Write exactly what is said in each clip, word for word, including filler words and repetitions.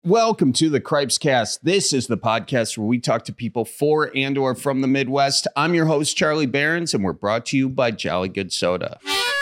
Welcome to the Cripes Cast. This is the podcast where we talk to people for and or from the Midwest. I'm your host, Charlie Behrens, and we're brought to you by Jolly Good Soda.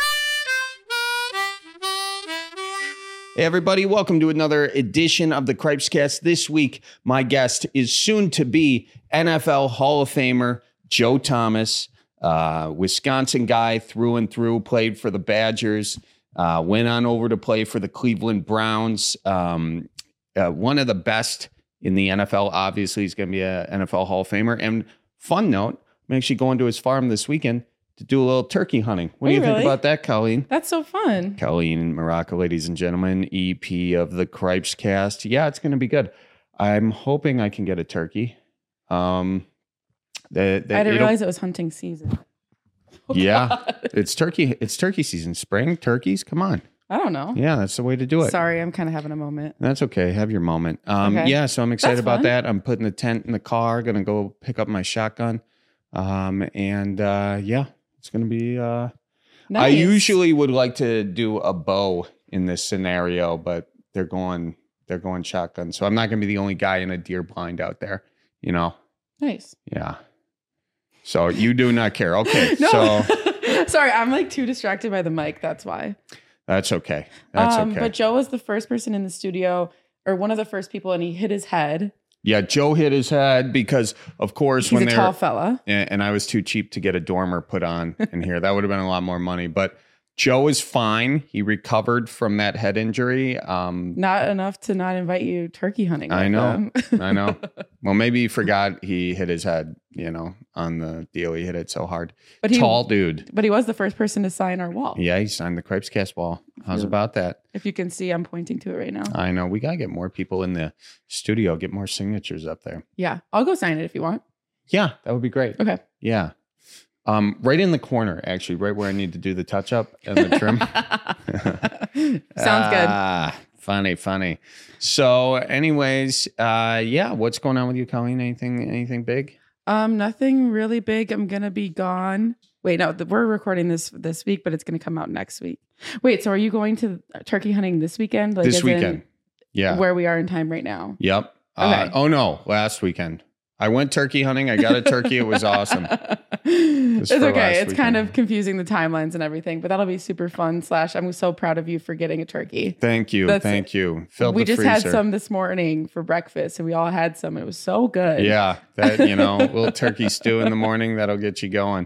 Hey, everybody. Welcome to another edition of the Cripes Cast. This week, my guest is soon to be N F L Hall of Famer Joe Thomas, uh, Wisconsin guy through and through, played for the Badgers, uh, went on over to play for the Cleveland Browns. Um, Uh, one of the best in the N F L. Obviously, he's going to be an N F L Hall of Famer. And fun note, I'm actually going to his farm this weekend to do a little turkey hunting. What Are do you you think really? about that, Colleen? That's so fun. Colleen Maraca, ladies and gentlemen, E P of the Cripes Cast. Yeah, it's going to be good. I'm hoping I can get a turkey. Um, the, the, I didn't it'll- realize it was hunting season. Oh, Yeah, God. it's turkey. It's turkey season. Spring turkeys. Come on. I don't know. Yeah, that's the way to do it. Sorry, I'm kind of having a moment. That's okay. Have your moment. Um, Okay. Yeah, so I'm excited That's about fun. that. I'm putting the tent in the car, going to go pick up my shotgun. Um, and uh, yeah, it's going to be... Uh, Nice. I usually would like to do a bow in this scenario, but they're going they're going shotgun. So I'm not going to be the only guy in a deer blind out there, you know? Nice. Yeah. So you do not care. Okay, No. so Sorry, I'm like too distracted by the mic. That's why. that's okay. That's um, okay. But Joe was the first person in the studio, or one of the first people, and he hit his head. Yeah, Joe hit his head because, of course, He's when a they're... tall fella. And, and I was too cheap to get a dormer put on in here. That would have been a lot more money. But Joe is fine. He recovered from that head injury. Um, Not enough to not invite you turkey hunting. I with know. him. I know. Well, maybe he forgot he hit his head, you know, on the deal. He hit it so hard. But he, Tall dude. But he was the first person to sign our wall. Yeah, he signed the Cripes Cast wall. How's Yeah. about that? If you can see, I'm pointing to it right now. I know. We got to get more people in the studio, get more signatures up there. Yeah, I'll go sign it if you want. Yeah, that would be great. Okay. Yeah. Um, right in the corner, actually, right where I need to do the touch up and the trim. Sounds good. Ah, funny, funny. So, anyways, uh, yeah, what's going on with you, Colleen? Anything, anything big? Um, nothing really big. I'm gonna be gone. Wait, no, the, we're recording this this week, but it's gonna come out next week. Wait, so are you going to turkey hunting this weekend? Like This as in weekend. Yeah. where we are in time right now. Yep. Uh, Okay. oh no, last weekend. I went turkey hunting. I got a turkey. It was awesome. It's for okay. last It's kind weekend. of confusing the timelines and everything, but that'll be super fun. Slash, I'm so proud of you for getting a turkey. Thank you. That's Thank you. Filled we the just freezer. had some this morning for breakfast, and we all had some. It was so good. Yeah, that, you know, little turkey stew in the morning, that'll get you going.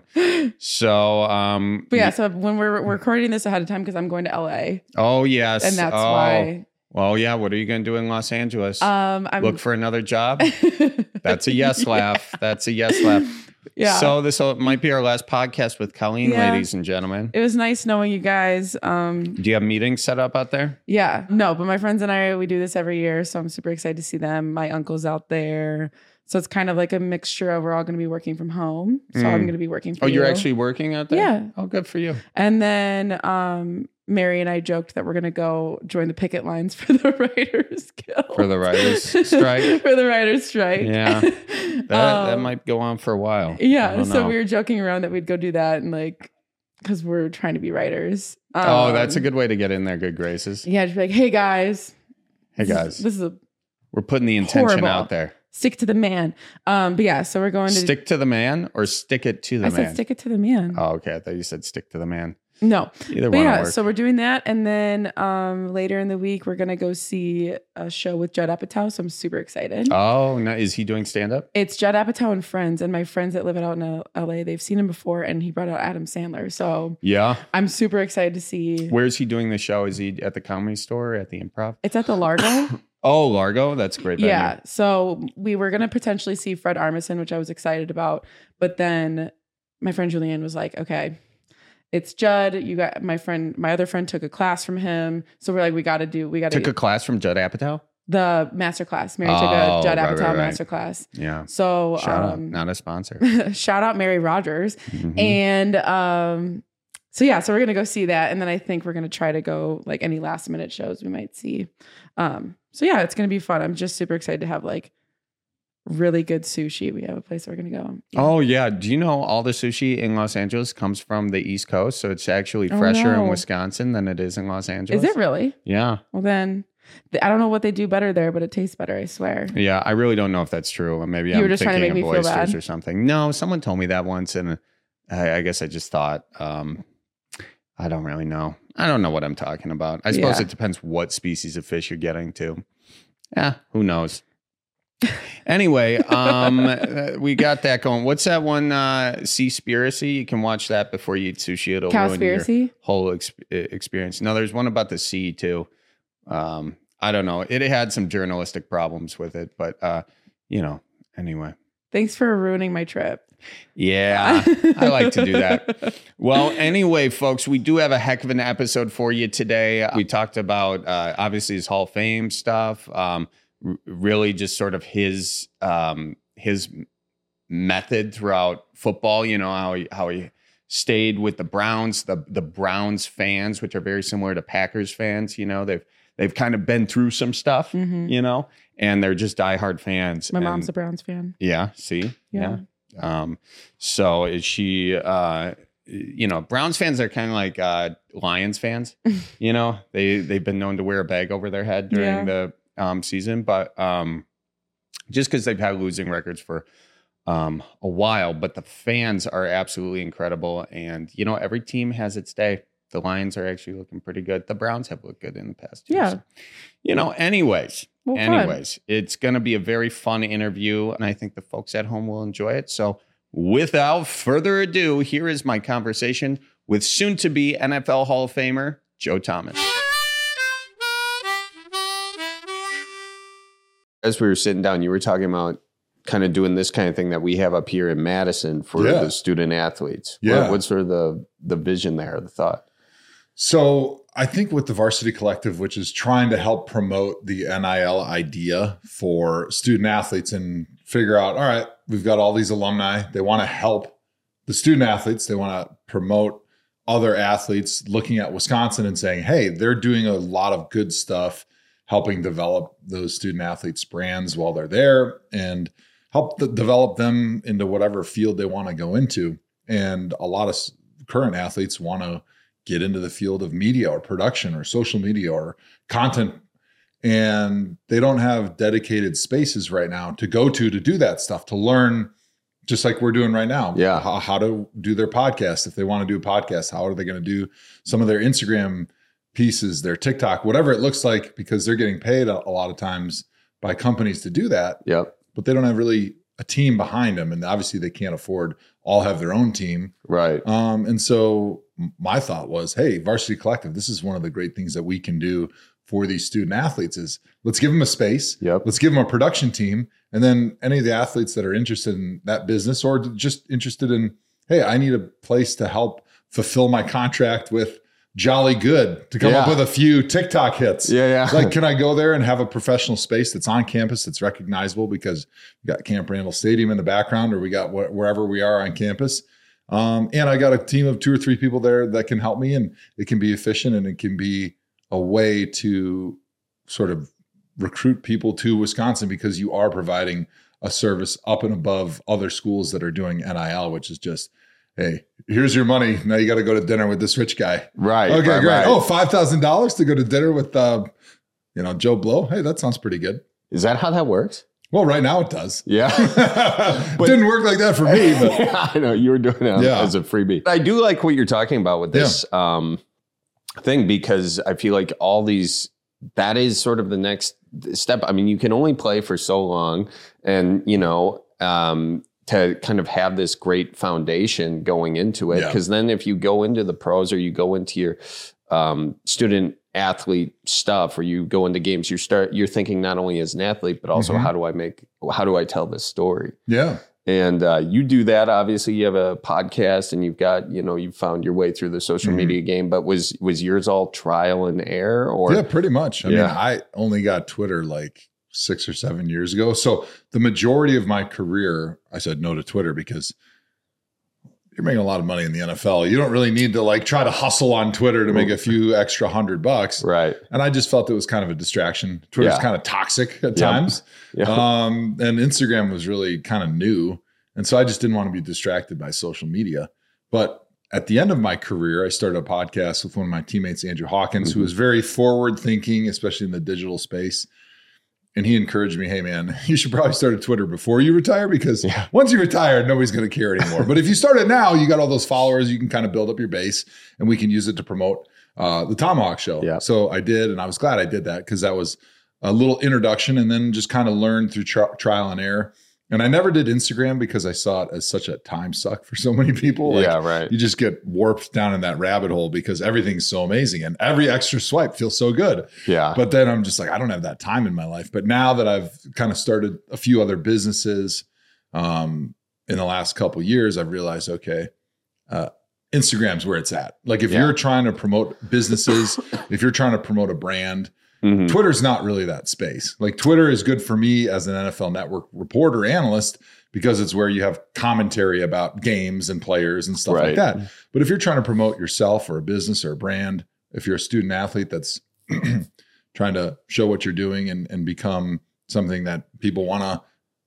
So, um, But yeah, so when we're, we're recording this ahead of time because I'm going to L A, oh yes. and that's oh. why. Well, yeah. What are you going to do in Los Angeles? Um, I'm Look for another job? That's a yes laugh. That's a yes laugh. Yeah. So this might be our last podcast with Colleen, Yeah. ladies and gentlemen. It was nice knowing you guys. Um, Do you have meetings set up out there? yeah, no, but my friends and I, we do this every year. So I'm super excited to see them. My uncle's out there. So it's kind of like a mixture of we're all going to be working from home. So Mm. I'm going to be working from Oh, you're you. actually working out there? Yeah. Oh, good for you. And then um, Mary and I joked that we're going to go join the picket lines for the Writers Guild. For the writers' strike? For the Writers' Strike. Yeah. That, that Um, might go on for a while. I Yeah. don't So know. we were joking around that we'd go do that and like, because we're trying to be writers. Oh, that's a Um, good way to get in their good graces. Yeah, just be like, hey guys. Hey, this is- guys. This is a We're putting the intention horrible. out there. stick to the man. Um, but yeah, so we're going to Stick to the man or stick it to the I man? said stick it to the man. Oh, okay. I thought you said stick to the man. No. Either But one yeah, will work. so we're doing that. And then um later in the week we're gonna go see a show with Judd Apatow. So I'm super excited. Oh, no. Is he doing stand-up? It's Judd Apatow and friends, and my friends that live out in L A, they've seen him before, and he brought out Adam Sandler. So Yeah. I'm super excited to see. Where's he doing the show? Is he at the Comedy Store or at the Improv? It's at the Largo. Oh, Largo. That's a great. Venue. Yeah. So we were gonna potentially see Fred Armisen, which I was excited about, but then my friend Julianne was like, "Okay, it's Judd. You got my friend. My other friend took a class from him, so we're like, we got to do. We got to Took a class from Judd Apatow. the master class. Mary took Oh, a Judd right, Apatow right, right. master class. Yeah. So Shout out. um, Not a sponsor. shout out Mary Rogers. Mhm. And um, so yeah, so we're gonna go see that, and then I think we're gonna try to go like any last minute shows we might see. Um, so yeah, it's gonna be fun. I'm just super excited to have like really good sushi. We have a place we're gonna go. Yeah. Oh yeah. Do you know all the sushi in Los Angeles comes from the East Coast? So it's actually Oh, fresher no. in Wisconsin than it is in Los Angeles. Is it really? Yeah. Well then, I don't know what they do better there, but it tastes better, I swear. Yeah, I really don't know if that's true. Maybe You I'm were just trying to thinking make of me feel oysters bad. or something. No, someone told me that once, and I, I guess I just thought, um, I don't really know. I don't know what I'm talking about. I suppose Yeah. it depends what species of fish you're getting to. Yeah, who knows? Anyway, um, uh, we got that going. What's that one? Uh, Seaspiracy. You can watch that before you eat sushi. It'll ruin your Cowspiracy? whole ex- experience. No, there's one about the sea too. Um, I don't know. It had some journalistic problems with it, but uh, you know. Anyway. Thanks for ruining my trip. Yeah, I like to do that. Well, anyway, folks, we do have a heck of an episode for you today. We talked about uh, obviously his Hall of Fame stuff. Um, r- really, just sort of his um, his method throughout football. You know how he how he stayed with the Browns, the the Browns fans, which are very similar to Packers fans. You know, they've they've kind of been through some stuff. Mhm. You know, and they're just diehard fans. My And- mom's a Browns fan. yeah. See. Yeah. Um, so is she, uh, you know, Browns fans are kind of like, uh, Lions fans, you know, they, they've been known to wear a bag over their head during Yeah. the, um, season, but, um, just cause they've had losing records for, um, a while, but the fans are absolutely incredible. And, you know, every team has its day. The Lions are actually looking pretty good. The Browns have looked good in the past. Too, Yeah. so, you know, anyways, Well, fun. Anyways, it's going to be a very fun interview, and I think the folks at home will enjoy it. So without further ado, here is my conversation with soon-to-be N F L Hall of Famer, Joe Thomas. As we were sitting down, you were talking about kind of doing this kind of thing that we have up here in Madison for Yeah. the student athletes. Yeah. What, what's sort of the, the vision there, the thought? So I think with the Varsity Collective, which is trying to help promote the N I L idea for student athletes and figure out, all right, we've got all these alumni. They want to help the student athletes. They want to promote other athletes looking at Wisconsin and saying, hey, they're doing a lot of good stuff, helping develop those student athletes' brands while they're there and help th- develop them into whatever field they want to go into. And a lot of s- current athletes want to get into the field of media or production or social media or content. And they don't have dedicated spaces right now to go to to do that stuff, to learn, just like we're doing right now. Yeah. How, how to do their podcast. If they want to do a podcast, how are they going to do some of their Instagram pieces, their TikTok, whatever it looks like, because they're getting paid a, a lot of times by companies to do that, Yep. but they don't have really a team behind them. And obviously they can't afford all have their own team. Right. Um, and so my thought was, hey, Varsity Collective, this is one of the great things that we can do for these student athletes is let's give them a space. Yep. Let's give them a production team. And then any of the athletes that are interested in that business or just interested in, hey, I need a place to help fulfill my contract with Jolly Good to come up Yeah. with a few TikTok hits. Yeah, yeah. Like, can I go there and have a professional space that's on campus, that's recognizable because we got Camp Randall Stadium in the background or we got wh- wherever we are on campus. Um, and I got a team of two or three people there that can help me, and it can be efficient and it can be a way to sort of recruit people to Wisconsin because you are providing a service up and above other schools that are doing N I L, which is just, hey, here's your money. Now you got to go to dinner with this rich guy. Right. Okay, right, great. right. Oh, five thousand dollars to go to dinner with, uh, you know, Joe Blow. Hey, that sounds pretty good. Is that how that works? Well, right now it does. Yeah. Didn't work like that for me, but I know you were doing it Yeah. as a freebie. I do like what you're talking about with this um, thing because I feel like all these, that is sort of the next step. I mean, you can only play for so long and, you know, um, to kind of have this great foundation going into it. Yeah. Because then if you go into the pros or you go into your um, student athlete stuff or you go into games, you start, you're thinking not only as an athlete, but also Mhm. how do I make, how do I tell this story? yeah. And uh, you do that. Obviously, you have a podcast, and you've got, you know, you've found your way through the social Mhm. media game. But was was yours all trial and error, or Yeah, pretty much. I Yeah. mean, I only got Twitter like six or seven years ago. So the majority of my career, I said no to Twitter because you're making a lot of money in the N F L. You don't really need to like try to hustle on Twitter to make a few extra hundred bucks. right? And I just felt it was kind of a distraction. Twitter's Yeah. kind of toxic at Yeah. times. Yeah, Um, and Instagram was really kind of new. And so I just didn't want to be distracted by social media. But at the end of my career, I started a podcast with one of my teammates, Andrew Hawkins, Mm-hmm. who was very forward thinking, especially in the digital space. And he encouraged me, hey, man, you should probably start a Twitter before you retire, because Yeah. once you retire, nobody's going to care anymore. But if you start it now, you got all those followers, you can kind of build up your base, and we can use it to promote uh, the Tomahawk Show. Yeah. So I did, and I was glad I did that, because that was a little introduction, and then just kind of learned through tri- trial and error. And I never did Instagram because I saw it as such a time suck for so many people. Like, yeah, right. you just get warped down in that rabbit hole because everything's so amazing and every extra swipe feels so good. Yeah. But then I'm just like, I don't have that time in my life. But now that I've kind of started a few other businesses um, in the last couple of years, I've realized, okay, uh, Instagram's where it's at. Like if Yeah. you're trying to promote businesses, if you're trying to promote a brand, Mhm. Twitter's not really that space. Like Twitter is good for me as an N F L Network reporter analyst, because it's where you have commentary about games and players and stuff Right. like that. But if you're trying to promote yourself or a business or a brand, if you're a student athlete that's trying to show what you're doing and, and become something that people want to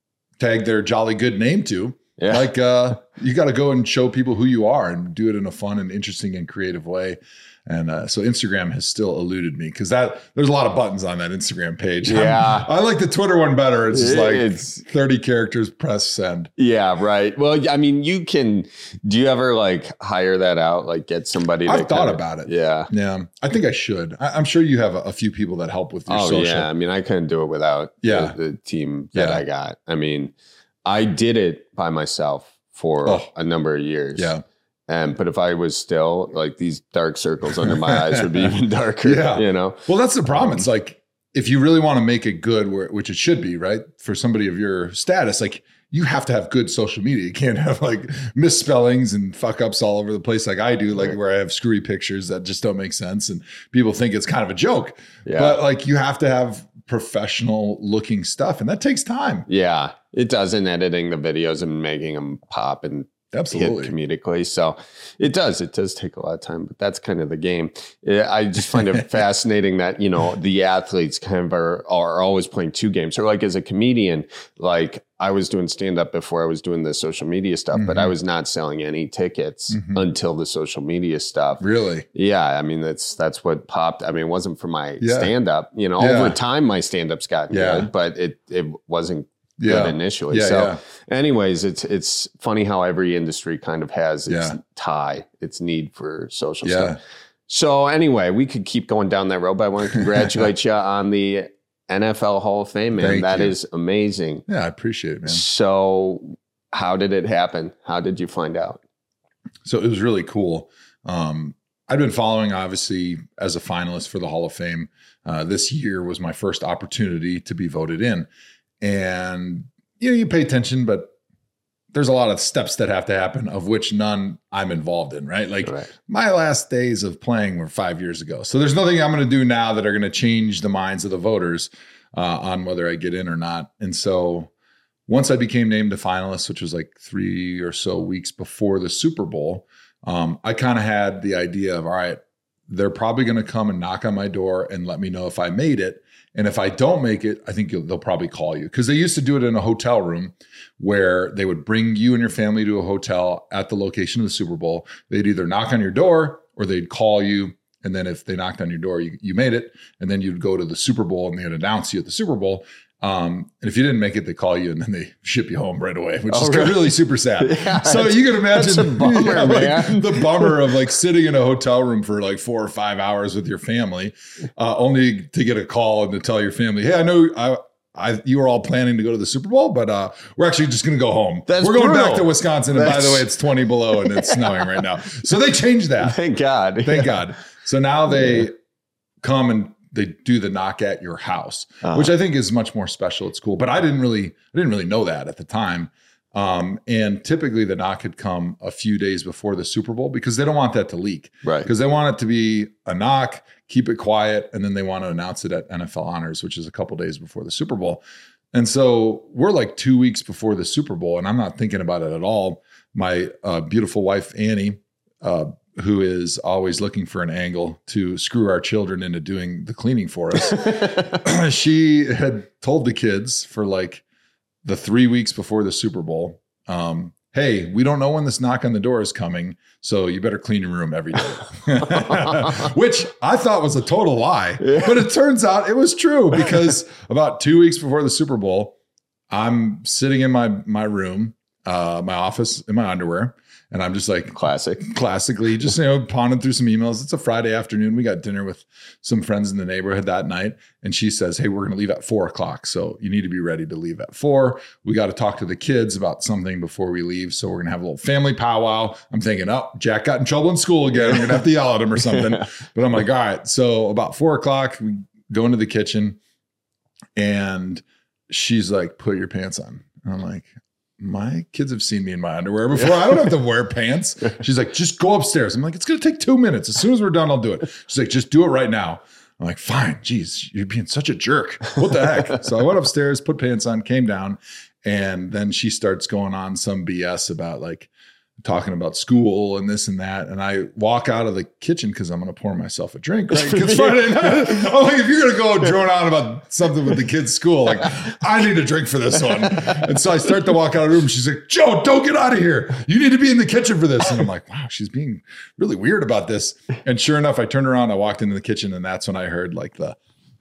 tag their jolly good name to, Yeah. like uh, you got to go and show people who you are and do it in a fun and interesting and creative way. And uh, so Instagram has still eluded me, because that there's a lot of buttons on that Instagram page. I'm- Yeah. I like the Twitter one better. It's just like It's- thirty characters, press send. Yeah, right. Well, I mean, you can. Do you ever like hire that out? Like get somebody? I've to thought kinda- about it. Yeah. Yeah, I think I should. I, I'm sure you have a, a few people that help with your Oh social. yeah. I mean, I couldn't do it without Yeah. the, the team that Yeah. I got. I mean, I did it by myself for Oh. a number of years. Yeah. And but if I was still like, these dark circles under my eyes would be even darker. Yeah. You know. Well, that's the problem. Um, It's like, if you really want to make it good, where, which it should be, right? For somebody of your status, like you have to have good social media. You can't have like misspellings and fuck ups all over the place like I do, like Right. where I have screwy pictures that just don't make sense. And people think it's kind of a joke, Yeah. but like you have to have professional looking stuff. And that takes time. Yeah. It does in editing the videos and making them pop and Absolutely. hit comedically. So it does. It does take a lot of time, but that's kind of the game. Yeah, I just find it fascinating that, you know, the athletes kind of are, are always playing two games. Or like as a comedian, like I was doing stand up before I was doing the social media stuff, but Mhm. I was not selling any tickets Mhm. until the social media stuff. Really? Yeah, I mean that's that's what popped. I mean, it wasn't for my Yeah. stand up. You know, Yeah. over time my stand up's gotten Yeah. good, but it it wasn't Yeah. good initially. Yeah, so yeah. anyways, it's it's funny how every industry kind of has its Yeah. tie, its need for social Yeah. stuff. So anyway, we could keep going down that road, but I want to congratulate you on the N F L Hall of Fame, man. Thank That you. is amazing. Yeah, I appreciate it, man. So how did it happen? How did you find out? So it was really cool. Um, I'd been following, obviously, as a finalist for the Hall of Fame. Uh, this year was my first opportunity to be voted in. And, you know, you pay attention, but there's a lot of steps that have to happen, of which none I'm involved in, right? Like Right. my last days of playing were five years ago. So there's nothing I'm going to do now that are going to change the minds of the voters uh, on whether I get in or not. And so once I became named a finalist, which was like three or so weeks before the Super Bowl, um, I kind of had the idea of, all right, they're probably going to come and knock on my door and let me know if I made it. And if I don't make it, I think you'll, they'll probably call you, because they used to do it in a hotel room where they would bring you and your family to a hotel at the location of the Super Bowl. They'd either knock on your door or they'd call you. And then if they knocked on your door, you, you made it. And then you'd go to the Super Bowl and they'd announce you at the Super Bowl. Um, and if you didn't make it, they call you and then they ship you home right away, which Oh, is really? really super sad. Yeah, so that's- you can imagine that's a bummer, yeah, like, man. the bummer of like sitting in a hotel room for like four or five hours with your family, uh, only to get a call and to tell your family, hey, I know I, I you were all planning to go to the Super Bowl, but uh, we're actually just going to go home. That's we're going brutal. back to Wisconsin. And by the That's- way, it's twenty below and it's snowing right now. So they changed that. Thank God. Thank God. So now they come and they do the knock at your house, Uh-huh. which I think is much more special at school. But I didn't really, I didn't really know that at the time. Um, and typically the knock had come a few days before the Super Bowl, because they don't want that to leak, Right. because they want it to be a knock, keep it quiet, and then they want to announce it at N F L Honors, which is a couple days before the Super Bowl. And so we're like two weeks before the Super Bowl, and I'm not thinking about it at all. My uh, beautiful wife, Annie, uh, who is always looking for an angle to screw our children into doing the cleaning for us, she had told the kids for like the three weeks before the Super Bowl, um, hey, we don't know when this knock on the door is coming, so you better clean your room every day. Which I thought was a total lie, yeah. But it turns out it was true, because about two weeks before the Super Bowl, I'm sitting in my my room, uh, my office, in my underwear, and I'm just like classic, classically, just you know, pawning through some emails. It's a Friday afternoon. We got dinner with some friends in the neighborhood that night, and she says, "Hey, we're going to leave at four o'clock, so you need to be ready to leave at four. We got to talk to the kids about something before we leave, so we're going to have a little family powwow." I'm thinking, "Oh, Jack got in trouble in school again. I'm going to have to yell at him or something." But I'm like, "All right." So about four o'clock, we go into the kitchen, and she's like, "Put your pants on." And I'm like, my kids have seen me in my underwear before. I don't have to wear pants. She's like, "Just go upstairs." I'm like, "It's going to take two minutes. As soon as we're done, I'll do it." She's like, "Just do it right now." I'm like, "Fine." Geez, you're being such a jerk. What the heck? So I went upstairs, put pants on, came down. And then she starts going on some B S about like talking about school and this and that. And I walk out of the kitchen because I'm going to pour myself a drink. Right? It's Friday night. I'm like, if you're going to go drone on about something with the kids' school, like, I need a drink for this one. And so I start to walk out of the room. She's like, "Joe, don't get out of here. You need to be in the kitchen for this." And I'm like, wow, she's being really weird about this. And sure enough, I turned around, I walked into the kitchen, and that's when I heard like the,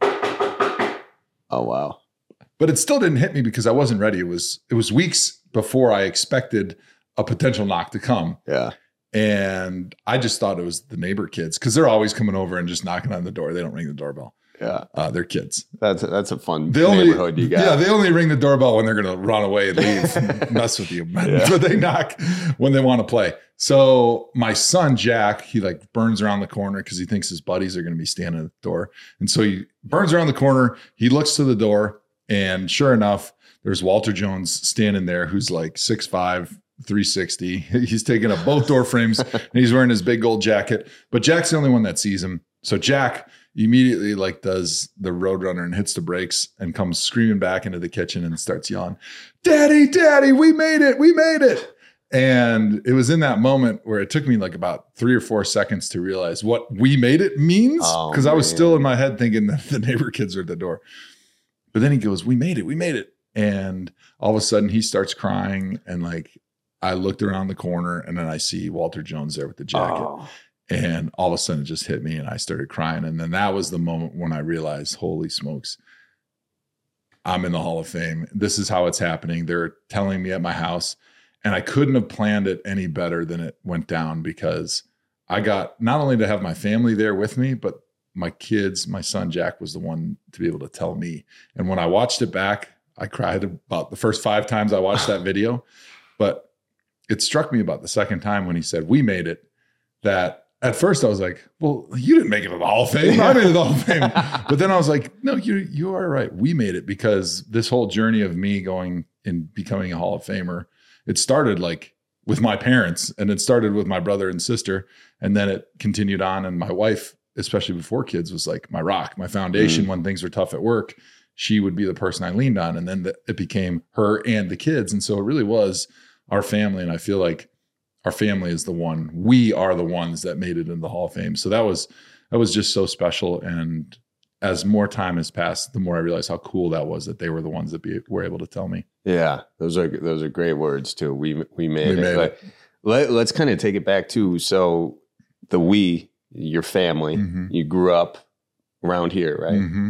oh, wow. But it still didn't hit me because I wasn't ready. It was, it was weeks before I expected a potential knock to come. Yeah. And I just thought it was the neighbor kids, because they're always coming over and just knocking on the door. They don't ring the doorbell. Yeah. Uh, they're kids. That's a, that's a fun they only, neighborhood you got. Yeah. They only ring the doorbell when they're going to run away and leave and mess with you. Yeah. But they knock when they want to play. So my son, Jack, he like burns around the corner because he thinks his buddies are going to be standing at the door. And so he burns around the corner. He looks to the door, and sure enough, there's Walter Jones standing there, who's like six five, three sixty. He's taking up both door frames and he's wearing his big gold jacket, but Jack's the only one that sees him. So Jack immediately like does the Roadrunner and hits the brakes and comes screaming back into the kitchen and starts yelling, "Daddy, Daddy, we made it. We made it." And it was in that moment where it took me like about three or four seconds to realize what "we made it" means. Oh, Cause I was still in my head thinking that the neighbor kids are at the door. But then he goes, "We made it. We made it." And all of a sudden he starts crying, and like, I looked around the corner and then I see Walter Jones there with the jacket. Oh. And all of a sudden it just hit me and I started crying. And then that was the moment when I realized, holy smokes, I'm in the Hall of Fame. This is how it's happening. They're telling me at my house, and I couldn't have planned it any better than it went down, because I got not only to have my family there with me, but my kids, my son, Jack, was the one to be able to tell me. And when I watched it back, I cried about the first five times I watched that video, but it struck me about the second time when he said, "We made it," that at first I was like, well, you didn't make it to the Hall of Fame. I made it to the Hall of Fame. But then I was like, no, you you are right. We made it, because this whole journey of me going and becoming a Hall of Famer, it started like with my parents, and it started with my brother and sister. And then it continued on. And my wife, especially before kids, was like my rock, my foundation. Mm. When things were tough at work, she would be the person I leaned on. And then the, it became her and the kids. And so it really was our family. And I feel like our family is the one, we are the ones that made it in the Hall of Fame. So that was, that was just so special. And as more time has passed, the more I realized how cool that was, that they were the ones that be, were able to tell me. Yeah. Those are, those are great words too. We, we made we it. Made but it. Let, let's kind of take it back to, so the, we, your family, mm-hmm. you grew up around here, right? Mm-hmm.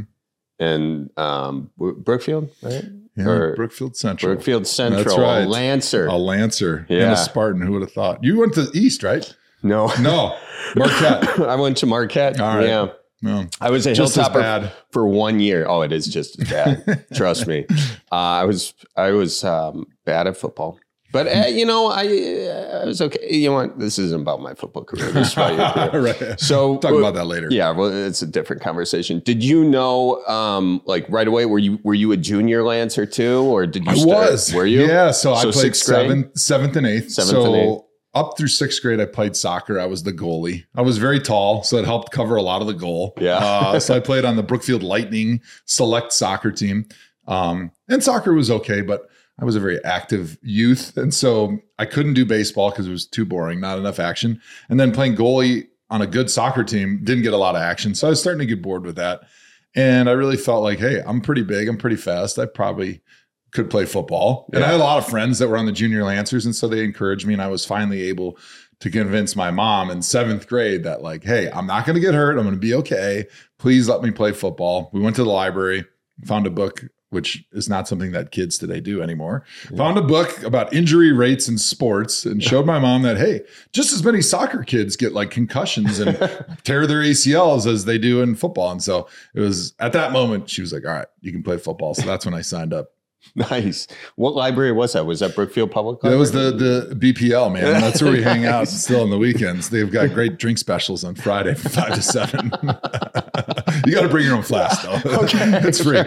And um, Brookfield, right? Yeah, or Brookfield Central. Brookfield Central, That's right. a Lancer. A Lancer yeah. and a Spartan. Who would have thought? You went to East, right? No. No. Marquette. I went to Marquette. All right. Yeah. No. I was a just Hilltopper for one year. Oh, it is just as bad. Trust me. Uh, I was I was um, bad at football. But, uh, you know, I, uh, I was okay. You know what? This isn't about my football career. This is about your career. Right. So, talk about that later. Yeah, well, it's a different conversation. Did you know, um, like right away, were you were you a junior Lancer too, or did you? I start, was. Were you? Yeah. So, so I played seventh, grade? seventh and eighth. Seventh so and eighth. Up through sixth grade, I played soccer. I was the goalie. I was very tall, so it helped cover a lot of the goal. Yeah. uh, so I played on the Brookfield Lightning select soccer team, um, and soccer was okay, but I was a very active youth. And so I couldn't do baseball because it was too boring, not enough action. And then playing goalie on a good soccer team didn't get a lot of action. So I was starting to get bored with that. And I really felt like, hey, I'm pretty big. I'm pretty fast. I probably could play football. And Yeah. I had a lot of friends that were on the junior Lancers. And so they encouraged me. And I was finally able to convince my mom in seventh grade that like, hey, I'm not going to get hurt. I'm going to be okay. Please let me play football. We went to the library, found a book, which is not something that kids today do anymore. Yeah. Found a book about injury rates in sports and showed my mom that, hey, just as many soccer kids get like concussions and tear their A C Ls as they do in football. And so it was at that moment, she was like, all right, you can play football. So that's when I signed up. Nice. What library was that? Was that Brookfield Public Library? That was the the B P L, man. That's where we hang out still on the weekends. They've got great drink specials on Friday from five to seven. You got to bring your own flask, though. Okay, it's free.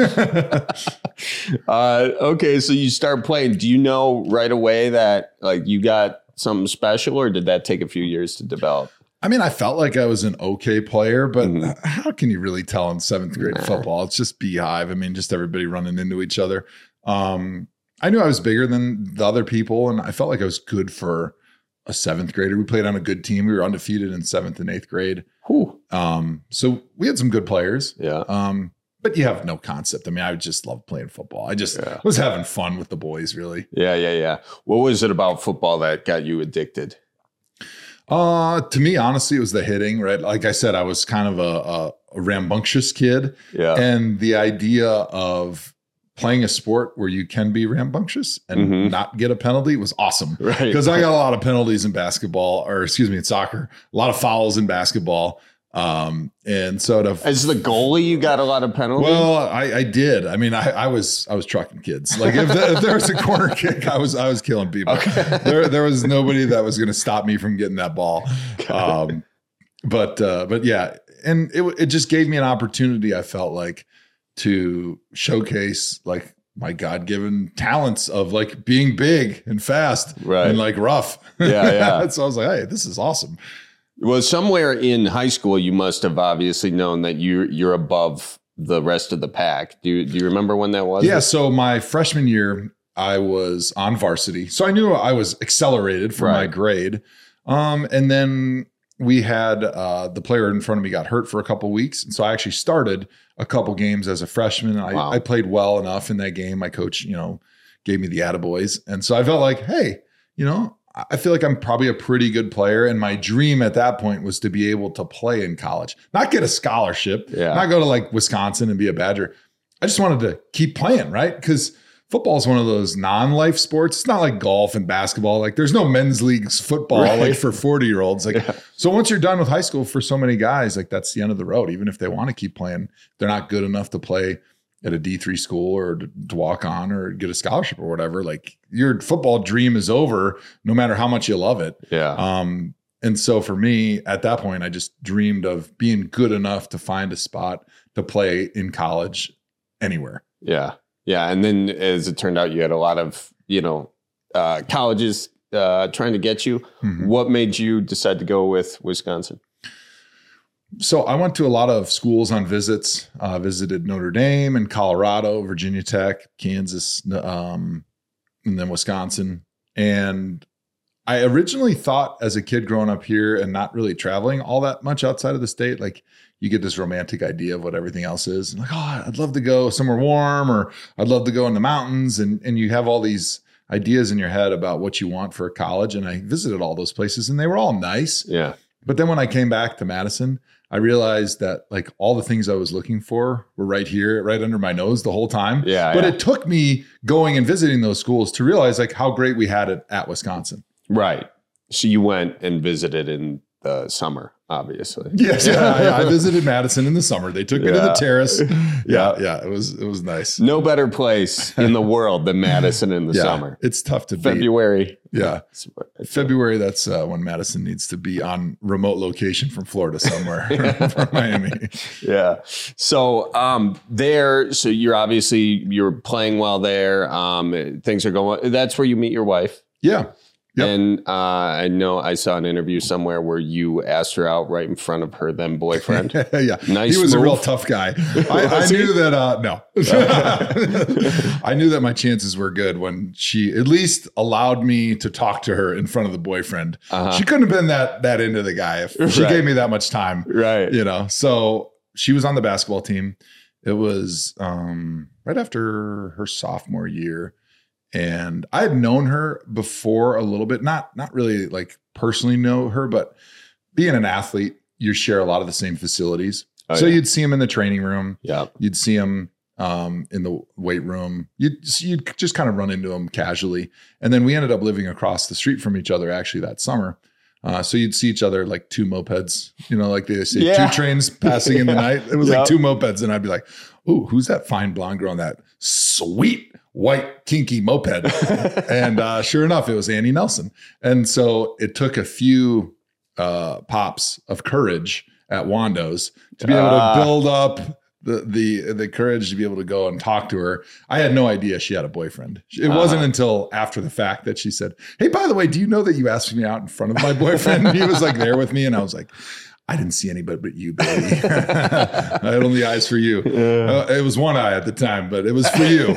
uh, okay, so you start playing. Do you know right away that like you got something special, or did that take a few years to develop? I mean, I felt like I was an okay player, but mm. how can you really tell in seventh grade nah. football? It's just beehive. I mean, just everybody running into each other. Um, I knew I was bigger than the other people, and I felt like I was good for a seventh grader. We played on a good team. We were undefeated in seventh and eighth grade. Um, so we had some good players. Yeah. Um, but you have no concept. I mean, I just loved playing football. I just yeah. was having fun with the boys, really. Yeah, yeah, yeah. What was it about football that got you addicted? Uh, to me, honestly, it was the hitting, right? Like I said, I was kind of a, a, a rambunctious kid. Yeah. And the idea of playing a sport where you can be rambunctious and mm-hmm. not get a penalty was awesome. Right. Because I got a lot of penalties in basketball, or excuse me, in soccer, a lot of fouls in basketball. Um, and so to as the goalie, you got a lot of penalties. Well, I, I did. I mean, I, I was, I was trucking kids. Like if, the, if there was a corner kick, I was, I was killing people. Okay. There, there was nobody that was going to stop me from getting that ball. Um, but, uh, but yeah. And it, it just gave me an opportunity. I felt like to showcase like my God-given talents of like being big and fast right. and like rough. Yeah. Yeah. So I was like, hey, this is awesome. Well, somewhere in high school, you must have obviously known that you you're above the rest of the pack. Do you, do you remember when that was? Yeah. So my freshman year, I was on varsity. So I knew I was accelerated for right. my grade. Um, and then we had uh, the player in front of me got hurt for a couple weeks. And so I actually started a couple games as a freshman. I, wow. I played well enough in that game. My coach, you know, gave me the attaboys. And so I felt like, hey, you know, I feel like I'm probably a pretty good player. And my dream at that point was to be able to play in college, not get a scholarship, yeah. not go to like Wisconsin and be a Badger. I just wanted to keep playing, right? Because football is one of those non-life sports. It's not like golf and basketball. Like there's no men's leagues football right. like for forty year olds. Like, yeah. so once you're done with high school, for so many guys, like that's the end of the road. Even if they want to keep playing, they're not good enough to play at a D three school or to, to walk on or get a scholarship or whatever. Like your football dream is over no matter how much you love it. Yeah. Um, and so for me at that point, I just dreamed of being good enough to find a spot to play in college anywhere. Yeah. Yeah. And then as it turned out, you had a lot of, you know, uh, colleges uh, trying to get you. Mm-hmm. What made you decide to go with Wisconsin? So I went to a lot of schools on visits, uh, visited Notre Dame and Colorado, Virginia Tech, Kansas, um, and then Wisconsin. And I originally thought as a kid growing up here and not really traveling all that much outside of the state, like you get this romantic idea of what everything else is. And like, oh, I'd love to go somewhere warm, or I'd love to go in the mountains. And, and you have all these ideas in your head about what you want for college. And I visited all those places and they were all nice. Yeah. But then when I came back to Madison, I realized that like all the things I was looking for were right here, right under my nose the whole time. Yeah. But yeah. it took me going and visiting those schools to realize like how great we had it at Wisconsin. Right. So you went and visited in the summer, obviously. Yes. Yeah, yeah. I visited Madison in the summer. They took me yeah. to the terrace. Yeah, yeah. Yeah. It was, it was nice. No better place in the world than Madison in the yeah, summer. It's tough to beat. February. Yeah. February, that's uh, when Madison needs to be on remote location from Florida somewhere from Miami. Yeah. So um, there, so you're obviously, you're playing well there. Um, things are going, that's where you meet your wife. Yeah. Yep. And uh, I know I saw an interview somewhere where you asked her out right in front of her then boyfriend. Yeah. Nice. He was move. a real tough guy. I, I knew that, uh, no. I knew that my chances were good when she at least allowed me to talk to her in front of the boyfriend. Uh-huh. She couldn't have been that that into the guy if she right. gave me that much time. Right. You know, so she was on the basketball team. It was um, right after her sophomore year. And I had known her before a little bit, not not really like personally know her, but being an athlete, you share a lot of the same facilities. Oh, so yeah. You'd see him in the training room. Yeah. You'd see him um, in the weight room. You'd, you'd just kind of run into him casually. And then we ended up living across the street from each other actually that summer. Uh, so you'd see each other like two mopeds, you know, like they say, yeah. two trains passing in the yeah. night. It was yep. like two mopeds. And I'd be like, ooh, who's that fine blonde girl on that sweet white kinky moped? And uh, sure enough, it was Annie Nelson. And so it took a few uh, pops of courage at Wando's to be able uh, to build up the the the courage to be able to go and talk to her. I had no idea she had a boyfriend. It uh, wasn't until after the fact that she said, hey, by the way, do you know that you asked me out in front of my boyfriend? He was like there with me. And I was like, I didn't see anybody but you, baby. I had only eyes for you. Uh, it was one eye at the time, but it was for you.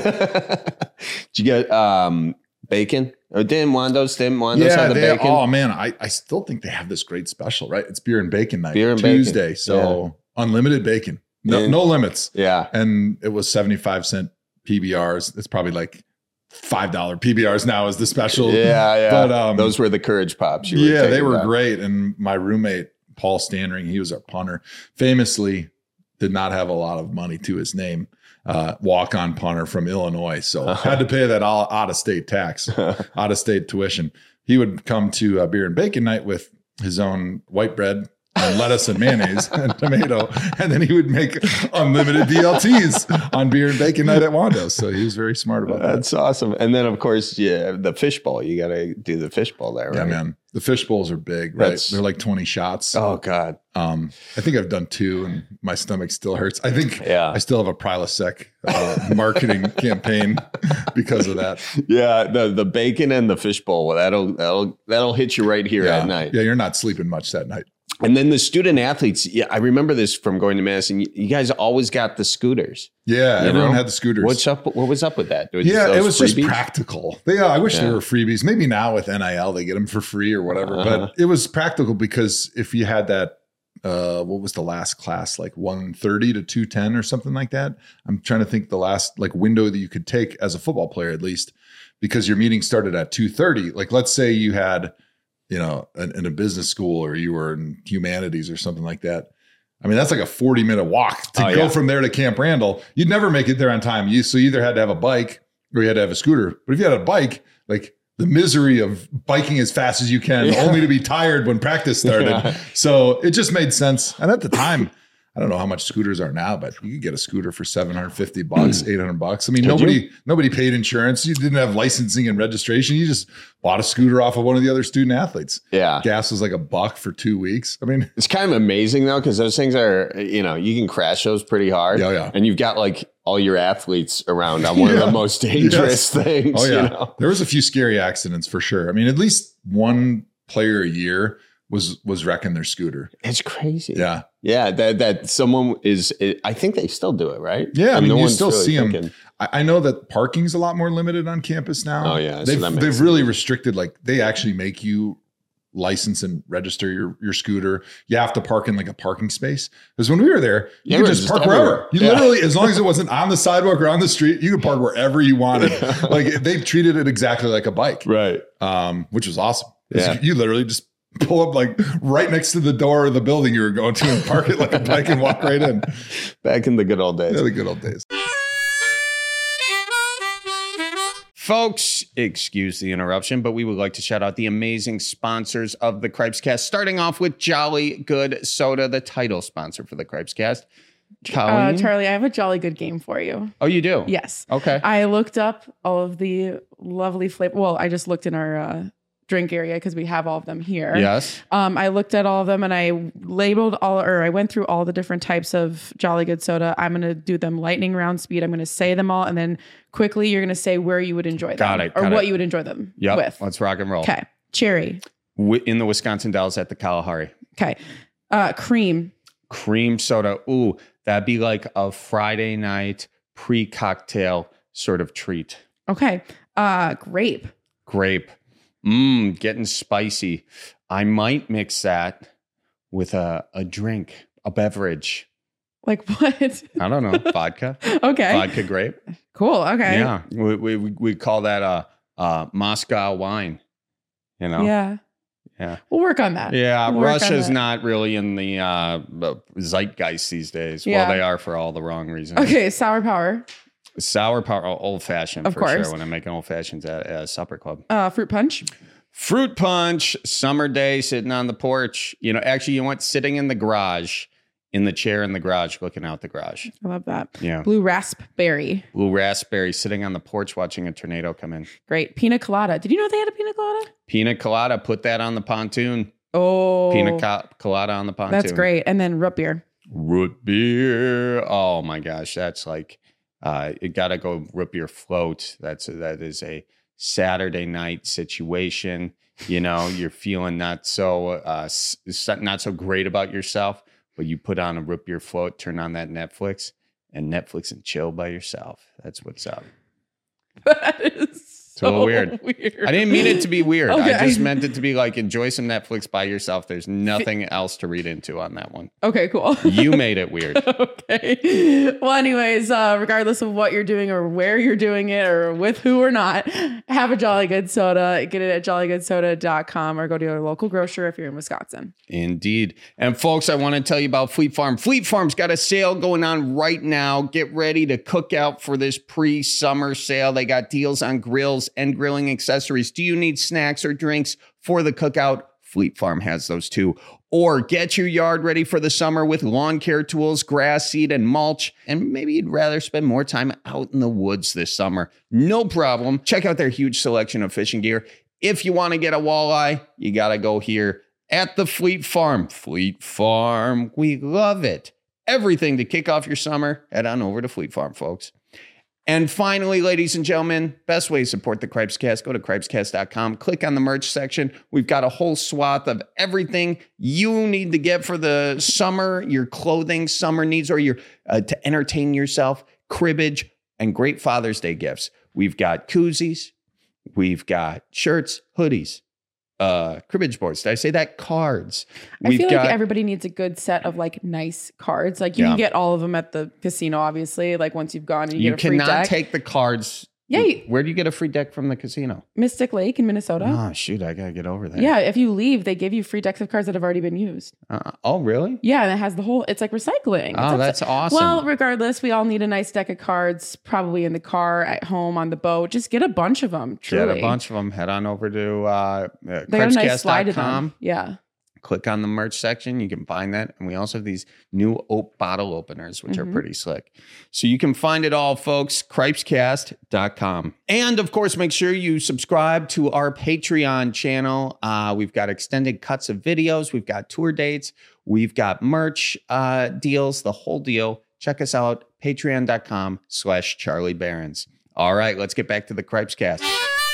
Did you get um, bacon? Or didn't Wando's, didn't Wando's yeah, have the they, bacon? Oh, man, I, I still think they have this great special, right? It's beer and bacon night. Beer and Tuesday. bacon. So yeah. Unlimited bacon. No, and, no limits. Yeah. And it was seventy-five cent P B Rs. It's probably like five dollar P B Rs now is the special. Yeah, yeah. But um, those were the courage pops. You yeah, were they were about. great. And my roommate, Paul Standring, he was our punter, famously did not have a lot of money to his name. Uh, walk-on punter from Illinois. So uh-huh. had to pay that all out-of-state tax, out-of-state tuition. He would come to uh, beer and bacon night with his own white bread and lettuce and mayonnaise and tomato. And then he would make unlimited B L Ts on beer and bacon night at Wando's. So he was very smart about that. That's awesome. And then, of course, yeah, the fishbowl. You got to do the fishbowl there, right? Yeah, man. The fish bowls are big, right? That's, They're like twenty shots. Oh, God. Um, I think I've done two and my stomach still hurts. I think yeah. I still have a Prilosec uh, marketing campaign because of that. Yeah, the the bacon and the fishbowl, that'll, that'll, that'll hit you right here yeah. at night. Yeah, you're not sleeping much that night. And then the student athletes, yeah, I remember this from going to Madison. You, you guys always got the scooters. Yeah, you everyone know? had the scooters. What's up? What was up with that? Was yeah, it was freebies? Just practical. They, uh, I wish yeah. there were freebies. Maybe now with N I L, they get them for free or whatever. Uh-huh. But it was practical because if you had that, uh, what was the last class, like one thirty to two ten or something like that? I'm trying to think the last like window that you could take as a football player, at least, because your meeting started at two thirty. Like, let's say you had, you know, in, in a business school or you were in humanities or something like that. I mean, that's like a forty minute walk to oh, go yeah. from there to Camp Randall. You'd never make it there on time. You so you either had to have a bike or you had to have a scooter. But if you had a bike, like the misery of biking as fast as you can, yeah. only to be tired when practice started. Yeah. So it just made sense. And at the time, I don't know how much scooters are now, but you could get a scooter for seven hundred fifty bucks, eight hundred bucks. I mean, Did nobody, you? nobody paid insurance. You didn't have licensing and registration. You just bought a scooter off of one of the other student athletes. Yeah. Gas was like a buck for two weeks. I mean, it's kind of amazing though, because those things are, you know, you can crash those pretty hard. Yeah, yeah. And you've got like all your athletes around on one yeah. of the most dangerous yes. things. Oh, yeah. You know? There was a few scary accidents for sure. I mean, at least one player a year was was wrecking their scooter. It's crazy. Yeah. Yeah. That that someone is, I think they still do it, right? Yeah. I mean, no you still really see them. thinking. I, I know that parking's a lot more limited on campus now. Oh, yeah. They've, so they've really restricted, like they actually make you license and register your, your scooter. You have to park in like a parking space. Because when we were there, you yeah, could just, just park everywhere. wherever. You yeah. literally, as long as it wasn't on the sidewalk or on the street, you could park wherever you wanted. Like they treated it exactly like a bike. Right. Um, which was awesome. Yeah. You literally just pull up like right next to the door of the building you were going to and park it like a bike and walk right in. Back in the good old days. Yeah, the good old days. Folks, excuse the interruption, but we would like to shout out the amazing sponsors of the Cripescast, starting off with Jolly Good Soda, the title sponsor for the Cripescast. Uh, Charlie, I have a jolly good game for you. Oh, you do? Yes. Okay. I looked up all of the lovely flavor. Well, I just looked in our uh, drink area because we have all of them here. Yes. Um, I looked at all of them and I labeled all, or I went through all the different types of Jolly Good Soda. I'm going to do them lightning round speed. I'm going to say them all. And then quickly, you're going to say where you would enjoy them. Got it. Or got what it. you would enjoy them yep. with. Let's rock and roll. Okay. Cherry. In the Wisconsin Dells at the Kalahari. Okay. Uh, cream. Cream soda. Ooh, that'd be like a Friday night pre-cocktail sort of treat. Okay. Uh, grape. Grape. Mmm, getting spicy. I might mix that with a, a drink, a beverage. Like what? I don't know. Vodka. Okay. Vodka grape. Cool. Okay. Yeah. We, we, we call that a, a Moscow wine, you know? Yeah. Yeah. We'll work on that. Yeah. We'll work on Russia's that. not really in the uh, zeitgeist these days. Yeah. Well, they are for all the wrong reasons. Okay. Sour power. Sour power, old fashioned Of for course. sure. When I make an old fashions at a supper club. Uh, fruit punch. Fruit punch, summer day, sitting on the porch. You know, actually, you went sitting in the garage, in the chair in the garage, looking out the garage. I love that. Yeah. Blue raspberry. Blue raspberry, sitting on the porch, watching a tornado come in. Great. Pina colada. Did you know they had a pina colada? Pina colada, put that on the pontoon. Oh. Pina co- colada on the pontoon. That's great. And then root beer. Root beer. Oh my gosh, that's like, uh, you got to go root beer float. That's that is a Saturday night situation. You know, you're feeling not so uh, s- not so great about yourself, but you put on a root beer float, turn on that Netflix, and Netflix and chill by yourself. That's what's up. That is so So weird. weird. I didn't mean it to be weird. Okay. I just meant it to be like enjoy some Netflix by yourself. There's nothing else to read into on that one. Okay, cool. You made it weird. Okay. Well, anyways, uh, regardless of what you're doing or where you're doing it or with who or not, have a Jolly Good soda. Get it at jolly good soda dot com or go to your local grocer if you're in Wisconsin. Indeed. And folks, I want to tell you about Fleet Farm. Fleet Farm's got a sale going on right now. Get ready to cook out for this pre-summer sale. They got deals on grills and grilling accessories. Do you need snacks or drinks for the cookout? Fleet Farm has those too. Or get your yard ready for the summer with lawn care tools, grass seed, and mulch. And maybe you'd rather spend more time out in the woods this summer. No problem. Check out their huge selection of fishing gear. If you want to get a walleye, you got to go here at the Fleet Farm. Fleet Farm, we love it. Everything to kick off your summer, head on over to Fleet Farm, folks. And finally, ladies and gentlemen, best way to support the Cripescast, go to cripescast dot com, click on the merch section. We've got a whole swath of everything you need to get for the summer, your clothing, summer needs, or your uh, to entertain yourself, cribbage, and great Father's Day gifts. We've got koozies, we've got shirts, hoodies, uh, cribbage boards. Did I say that? Cards. I We've feel got, like everybody needs a good set of like nice cards. Like you Yeah. can get all of them at the casino, obviously. Like once you've gone and you, you get a free cannot deck. take the cards. Yeah, you- Where do you get a free deck from the casino? Mystic Lake in Minnesota. Oh, shoot. I got to get over there. Yeah, if you leave, they give you free decks of cards that have already been used. Uh, oh, really? Yeah, and it has the whole. It's like recycling. It's Oh, upset- that's awesome. Well, regardless, we all need a nice deck of cards, probably in the car, at home, on the boat. Just get a bunch of them. Truly, Get a bunch of them. Head on over to uh, uh, They got a nice slide cripescast of dot com. them. Yeah. Click on the merch section. You can find that. And we also have these new oak bottle openers, which Mhm. are pretty slick. So you can find it all, folks. cripescast dot com. And of course, make sure you subscribe to our Patreon channel. Uh, we've got extended cuts of videos. We've got tour dates. We've got merch uh, deals, the whole deal. Check us out. Patreon dot com slash Charlie Barons. All right, let's get back to the Cripescast.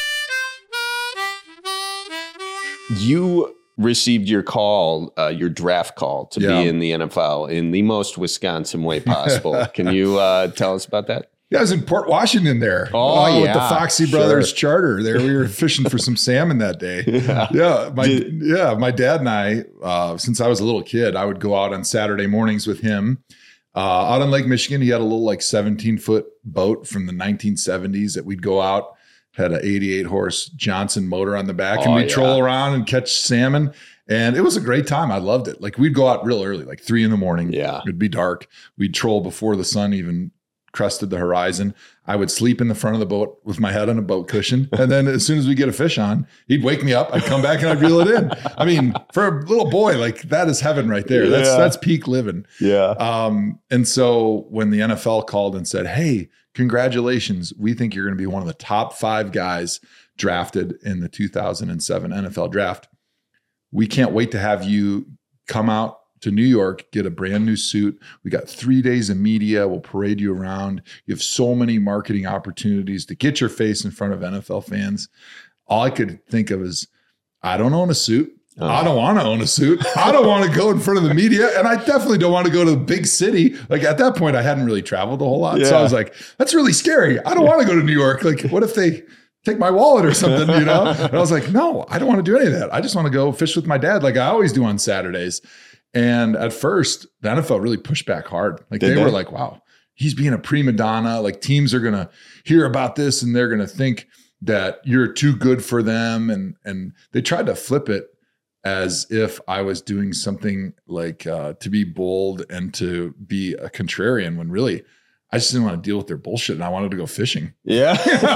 You received your call, uh, your draft call to Yeah. be in the N F L in the most Wisconsin way possible. Can you uh, tell us about that? Yeah, I was in Port Washington there. Oh, uh, with yeah, the Foxy sure. Brothers charter. There, we were fishing for some salmon that day. Yeah. Yeah, my Did- yeah, my dad and I, uh, since I was a little kid, I would go out on Saturday mornings with him. Uh, out on Lake Michigan, he had a little like seventeen foot boat from the nineteen seventies that we'd go out. Had an eighty-eight horse Johnson motor on the back, and Oh, we'd yeah. troll around and catch salmon. And it was a great time. I loved it. Like we'd go out real early, like three in the morning. Yeah. It'd be dark. We'd troll before the sun even crested the horizon. I would sleep in the front of the boat with my head on a boat cushion. And then as soon as we get a fish on, he'd wake me up. I'd come back and I'd reel it in. I mean, for a little boy, like that is heaven right there. That's Yeah. that's peak living. Yeah. Um, and so when the N F L called and said, "Hey, congratulations, we think you're going to be one of the top five guys drafted in the two thousand seven N F L draft. We can't wait to have you come out to New York, get a brand new suit. We got three days of media. We'll parade you around. You have so many marketing opportunities to get your face in front of N F L fans." All I could think of is, I don't own a suit. Oh. I don't want to own a suit. I don't want to go in front of the media. And I definitely don't want to go to the big city. Like at that point, I hadn't really traveled a whole lot. So Yeah. I was like, that's really scary. I don't want to go to New York. Like, what if they take my wallet or something, you know? And I was like, no, I don't want to do any of that. I just want to go fish with my dad like I always do on Saturdays. And at first, the N F L really pushed back hard. Like they, they were like, wow, he's being a prima donna. Like teams are going to hear about this and they're going to think that you're too good for them. And, and they tried to flip it as if I was doing something like uh, to be bold and to be a contrarian, when really I just didn't want to deal with their bullshit and I wanted to go fishing. Yeah.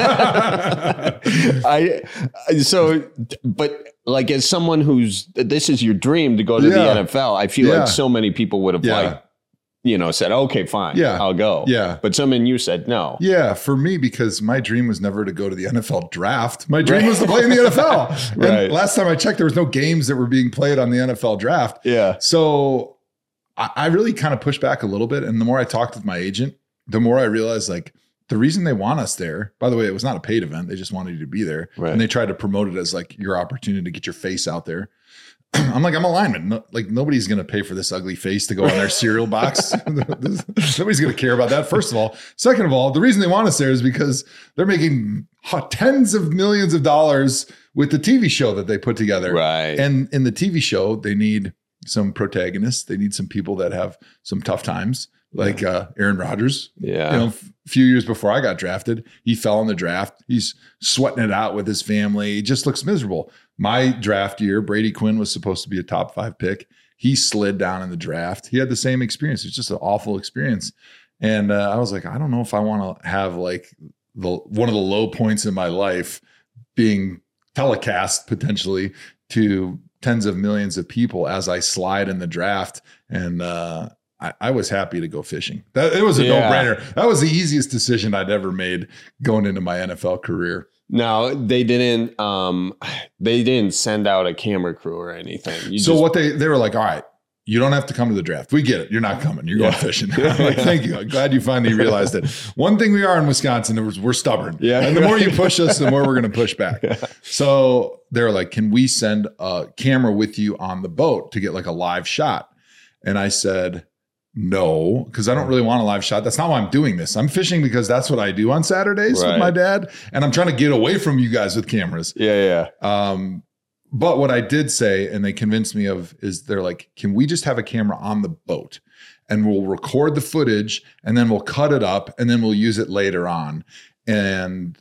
I, so, but like as someone who's, this is your dream to go to yeah. the N F L, I feel yeah. like so many people would have yeah. like, you know, said, okay, fine, yeah. I'll go. Yeah. But some in you said no. Yeah. For me, because my dream was never to go to the N F L draft. My dream right. was to play in the N F L. Right. And last time I checked, there was no games that were being played on the N F L draft. Yeah. So I, I really kind of pushed back a little bit. And the more I talked with my agent, the more I realized like the reason they want us there, by the way, it was not a paid event. They just wanted you to be there. Right. And they tried to promote it as like your opportunity to get your face out there. I'm like, I'm a lineman. No, like nobody's going to pay for this ugly face to go on their cereal box. Nobody's going to care about that. First of all, second of all, the reason they want us there is because they're making tens of millions of dollars with the T V show that they put together. Right. And in the T V show, they need some protagonists. They need some people that have some tough times, like yeah. uh, Aaron Rodgers. Yeah. You know, a few years before I got drafted, he fell in the draft. He's sweating it out with his family. He just looks miserable. My draft year, Brady Quinn was supposed to be a top five pick. He slid down in the draft. He had the same experience. It was just an awful experience. And uh, I was like, I don't know if I want to have like the one of the low points in my life being telecast potentially to tens of millions of people as I slide in the draft. And uh, I, I was happy to go fishing. That, it was a yeah. no-brainer. That was the easiest decision I'd ever made going into my N F L career. No, they didn't. Um, they didn't send out a camera crew or anything. You so just, what they they were like, all right, you don't have to come to the draft. We get it. You're not coming. You're going yeah. fishing. I'm like, thank you. I'm glad you finally realized it. One thing we are in Wisconsin is we're stubborn. Yeah. And the more you push us, the more we're going to push back. Yeah. So they're like, can we send a camera with you on the boat to get like a live shot? And I said, no, because I don't really want a live shot. That's not why I'm doing this. I'm fishing because that's what I do on Saturdays right. with my dad. And I'm trying to get away from you guys with cameras. Yeah, yeah. Um, but what I did say, and they convinced me of, is they're like, can we just have a camera on the boat and we'll record the footage and then we'll cut it up and then we'll use it later on. And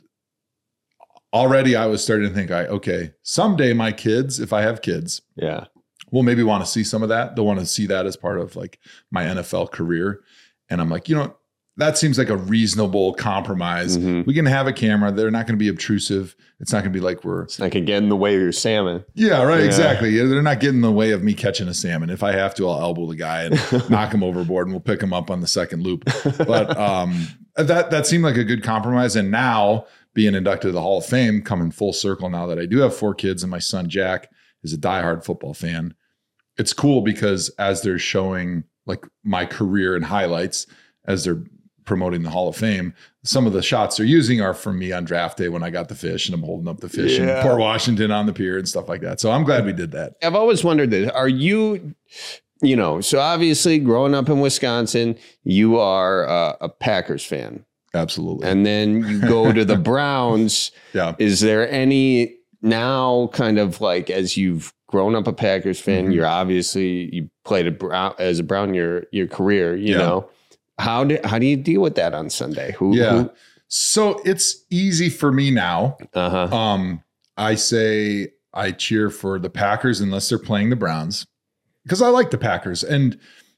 already I was starting to think, I okay, someday my kids, if I have kids, yeah, will maybe want to see some of that. They'll want to see that as part of like my N F L career. And I'm like, you know, that seems like a reasonable compromise. Mm-hmm. We can have a camera. They're not going to be obtrusive. It's not going to be like we're... It's not going to get in the way of your salmon. Yeah, right. Yeah. Exactly. They're not getting in the way of me catching a salmon. If I have to, I'll elbow the guy and knock him overboard and we'll pick him up on the second loop. But um, that, that seemed like a good compromise. And now being inducted to the Hall of Fame, coming full circle now that I do have four kids and my son, Jack, is a diehard football fan. It's cool because as they're showing like my career and highlights, as they're promoting the Hall of Fame, some of the shots they're using are from me on draft day when I got the fish and I'm holding up the fish yeah. in Port Washington on the pier and stuff like that. So I'm glad we did that. I've always wondered this. Are you, you know, so obviously growing up in Wisconsin, you are uh, a Packers fan. Absolutely. And then you go to the Browns. Yeah. Is there any now kind of like, as you've grown up a Packers fan, mm-hmm. you're obviously, you played a Brown, as a Brown your, your career, you yeah. know, How do how do you deal with that on Sunday? Who, yeah. Who? So it's easy for me now. Uh-huh. Um, I say I cheer for the Packers unless they're playing the Browns because I like the Packers. And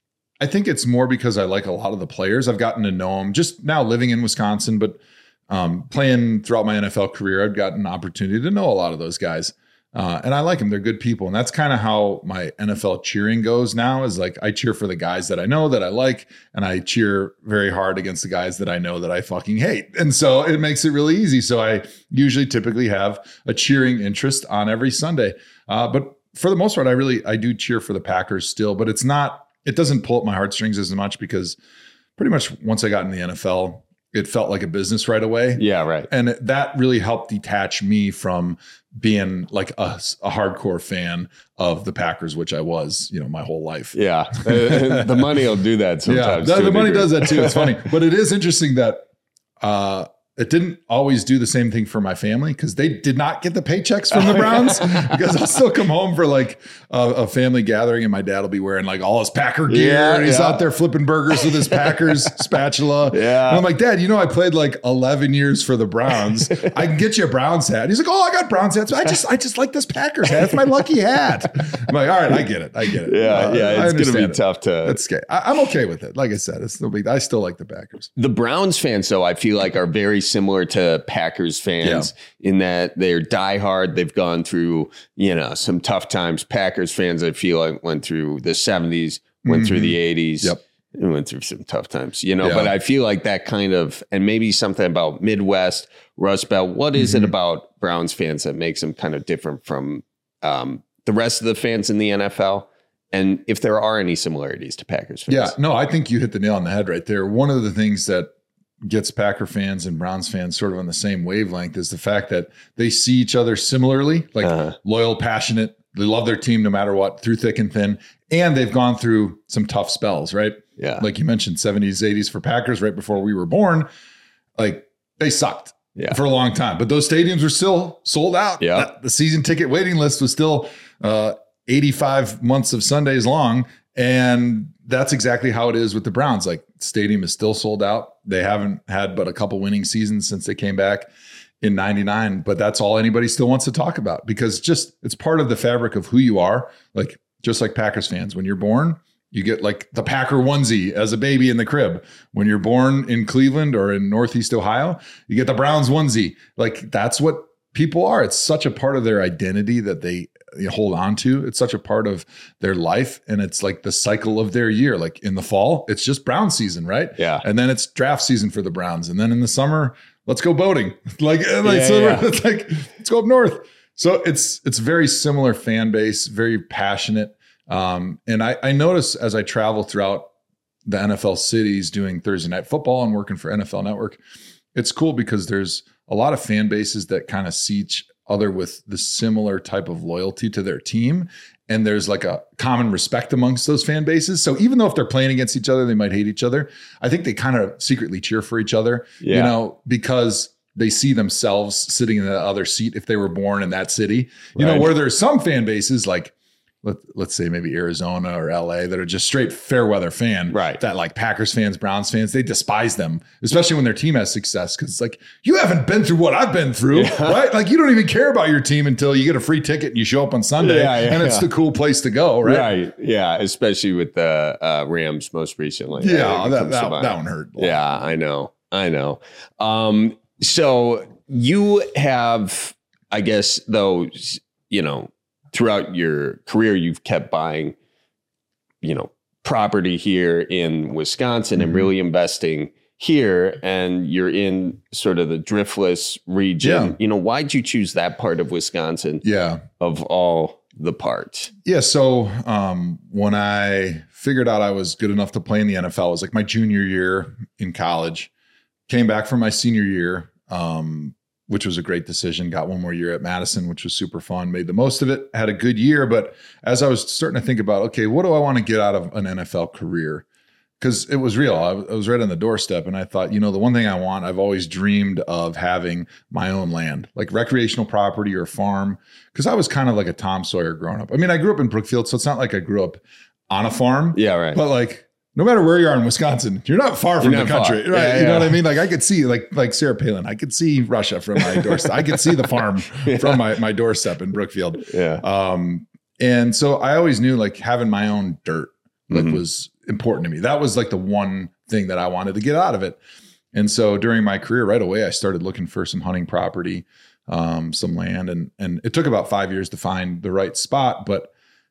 I think it's more because I like a lot of the players. I've gotten to know them just now living in Wisconsin, but um, playing throughout my N F L career, I've gotten an opportunity to know a lot of those guys. Uh, and I like them. They're good people. And that's kind of how my N F L cheering goes now is like, I cheer for the guys that I know that I like, and I cheer very hard against the guys that I know that I fucking hate. And so it makes it really easy. So I usually typically have a cheering interest on every Sunday. Uh, but for the most part, I really, I do cheer for the Packers still, but it's not, it doesn't pull at my heartstrings as much because pretty much once I got in the N F L, it felt like a business right away. Yeah, right. And that really helped detach me from being like a, a hardcore fan of the Packers, which I was, you know, my whole life. Yeah. the, the money will do that sometimes. Yeah, the, the money does that too. It's funny. But it is interesting that uh, it didn't always do the same thing for my family because they did not get the paychecks from the Browns because I'll still come home for like a, a family gathering and my dad will be wearing like all his Packer gear Yeah, and he's yeah. out there flipping burgers with his Packers spatula. Yeah. And I'm like, Dad, you know, I played like eleven years for the Browns. I can get you a Browns hat. He's like, oh, I got Browns hats. I just, I just like this Packers hat. It's my lucky hat. I'm like, all right, I get it. I get it. Yeah, Uh, yeah, I it's going to be understand it. tough to. That's okay. I, I'm okay with it. Like I said, it's no big. I still like the Packers. The Browns fans, though, I feel like are very similar to Packers fans in that they're diehard. They've gone through, you know, some tough times. Packers fans, I feel like, went through the seventies, went through the eighties. Yep. And went through some tough times, you know, Yeah. but I feel like that kind of, and maybe something about Midwest, Rust Belt. What is Mhm. it about Browns fans that makes them kind of different from um, the rest of the fans in the N F L? And if there are any similarities to Packers fans? Yeah, no, I think you hit the nail on the head right there. One of the things that gets Packer fans and Browns fans sort of on the same wavelength is the fact that they see each other similarly, like Uh-huh. loyal, passionate. They love their team no matter what, through thick and thin. And they've gone through some tough spells, right? Yeah. Like you mentioned, seventies, eighties for Packers right before we were born. Like they sucked Yeah. for a long time, but those stadiums were still sold out. Yeah. That- The season ticket waiting list was still uh, eighty-five months of Sundays long. And that's exactly how it is with the Browns. Like stadium is still sold out. They haven't had but a couple winning seasons since they came back in ninety-nine, but that's all anybody still wants to talk about because just it's part of the fabric of who you are. Like just like Packers fans, when you're born, you get like the Packer onesie as a baby in the crib. When you're born in Cleveland or in Northeast Ohio, you get the Browns onesie. Like that's what people are. It's such a part of their identity that they you know, hold on to. It's such a part of their life. And it's like the cycle of their year. Like in the fall, it's just Brown season, right? Yeah. And then it's draft season for the Browns. And then in the summer, let's go boating. like, like Yeah, so yeah. it's like, let's go up north. So it's it's very similar fan base, very passionate. Um, and I, I notice as I travel throughout the N F L cities doing Thursday night football and working for N F L Network, it's cool because there's a lot of fan bases that kind of see each other with the similar type of loyalty to their team. And there's like a common respect amongst those fan bases. So even though if they're playing against each other, they might hate each other, I think they kind of secretly cheer for each other, Yeah. you know, because they see themselves sitting in the other seat if they were born in that city. You Right. know, where there's some fan bases like, let, let's say maybe Arizona or L A that are just straight fair weather fan, Right. that like Packers fans, Browns fans, they despise them, especially when their team has success. Cause it's like, you haven't been through what I've been through, Yeah. right? Like you don't even care about your team until you get a free ticket and you show up on Sunday Yeah, yeah, and it's yeah. the cool place to go, right? Right. Yeah. Especially with the uh, Rams most recently. Yeah, think it that, comes to that, mind. that one hurt. Yeah, I know. I know. Um, so you have, I guess, though, s- you know, throughout your career, you've kept buying, you know, property here in Wisconsin and Mhm. really investing here. And you're in sort of the Driftless region. Yeah. You know, why'd you choose that part of Wisconsin Yeah. of all the parts? Yeah. So um, when I figured out I was good enough to play in the N F L, it was like my junior year in college. Came back from my senior year, um, which was a great decision. Got one more year at Madison, which was super fun. Made the most of it. Had a good year. But as I was starting to think about, okay, what do I want to get out of an N F L career? Because it was real. I was, I was right on the doorstep. And I thought, you know, the one thing I want, I've always dreamed of having my own land, like recreational property or farm. Because I was kind of like a Tom Sawyer growing up. I mean, I grew up in Brookfield, so it's not like I grew up on a farm. Yeah, right. But like, no matter where you are in Wisconsin, you're not far from You're the not country, far. right? Yeah, You know yeah. what I mean? Like I could see, like like Sarah Palin, I could see Russia from my doorstep. I could see the farm Yeah. from my my doorstep in Brookfield. yeah. Um, and so I always knew like having my own dirt like Mhm. was important to me. That was like the one thing that I wanted to get out of it. And so during my career, right away, I started looking for some hunting property, um, some land, and and it took about five years to find the right spot, but.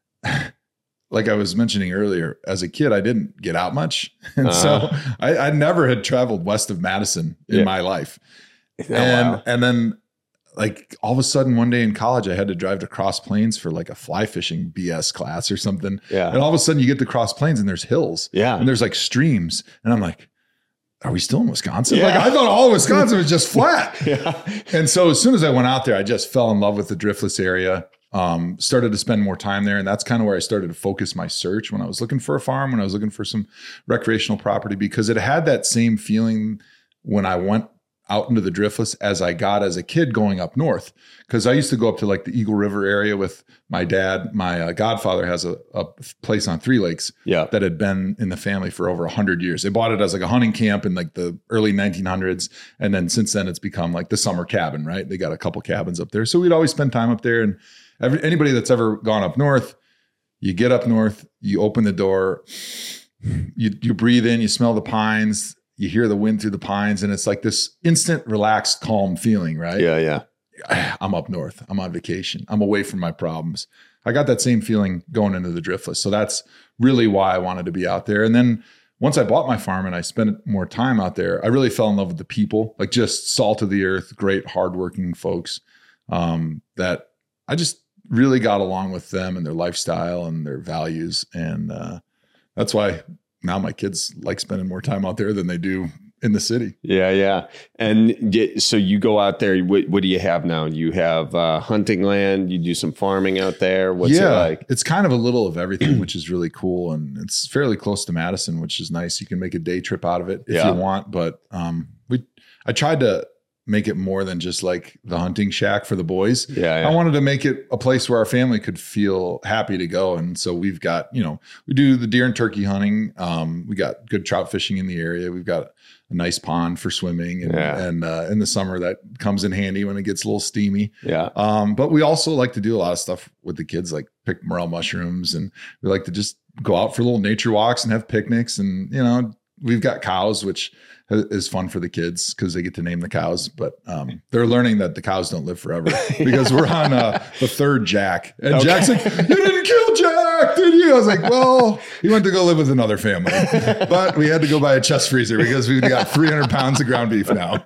Like I was mentioning earlier, as a kid, I didn't get out much. And Uh-huh. so I, I never had traveled west of Madison in Yeah. my life. Oh, and wow. and then like all of a sudden one day in college, I had to drive to Cross Plains for like a fly fishing B S class or something. Yeah. And all of a sudden you get to Cross Plains and there's hills Yeah. and there's like streams. And I'm like, are we still in Wisconsin? Yeah. Like I thought all of Wisconsin was just flat. Yeah. And so as soon as I went out there, I just fell in love with the Driftless area. Um, started to spend more time there. And that's kind of where I started to focus my search when I was looking for a farm, when I was looking for some recreational property, because it had that same feeling when I went out into the driftless as I got as a kid going up north. Because I used to go up to like the Eagle River area with my dad. My uh, godfather has a, a place on Three Lakes Yeah. that had been in the family for over one hundred years. They bought it as like a hunting camp in like the early nineteen hundreds. And then since then, it's become like the summer cabin, right? They got a couple cabins up there. So we'd always spend time up there. And every, anybody that's ever gone up north, you get up north, you open the door, you you breathe in, you smell the pines, you hear the wind through the pines, and it's like this instant, relaxed, calm feeling, right? Yeah. Yeah. I'm up north. I'm on vacation. I'm away from my problems. I got that same feeling going into the driftless. So that's really why I wanted to be out there. And then once I bought my farm and I spent more time out there, I really fell in love with the people, like just salt of the earth, great, hardworking folks um, that I just really got along with them and their lifestyle and their values. And uh, that's why now my kids like spending more time out there than they do in the city. Yeah, yeah. And y- so you go out there, what, what do you have now? You have uh, hunting land, you do some farming out there. What's yeah, it like? It's kind of a little of everything, which is really cool. And it's fairly close to Madison, which is nice. You can make a day trip out of it if Yeah. you want. But um, we, I tried to make it more than just like the hunting shack for the boys. Yeah, yeah. I wanted to make it a place where our family could feel happy to go. And so we've got, you know, we do the deer and turkey hunting. Um, we got good trout fishing in the area. We've got a nice pond for swimming. And, Yeah. and uh, in the summer that comes in handy when it gets a little steamy. Yeah. Um, but we also like to do a lot of stuff with the kids, like pick morel mushrooms. And we like to just go out for little nature walks and have picnics. And, you know, we've got cows, which is fun for the kids because they get to name the cows, but um, they're learning that the cows don't live forever because we're on uh, the third Jack. And Okay. Jack's like, you didn't kill Jack, did you? I was like, well, he went to go live with another family, but we had to go buy a chest freezer because we've got three hundred pounds of ground beef now.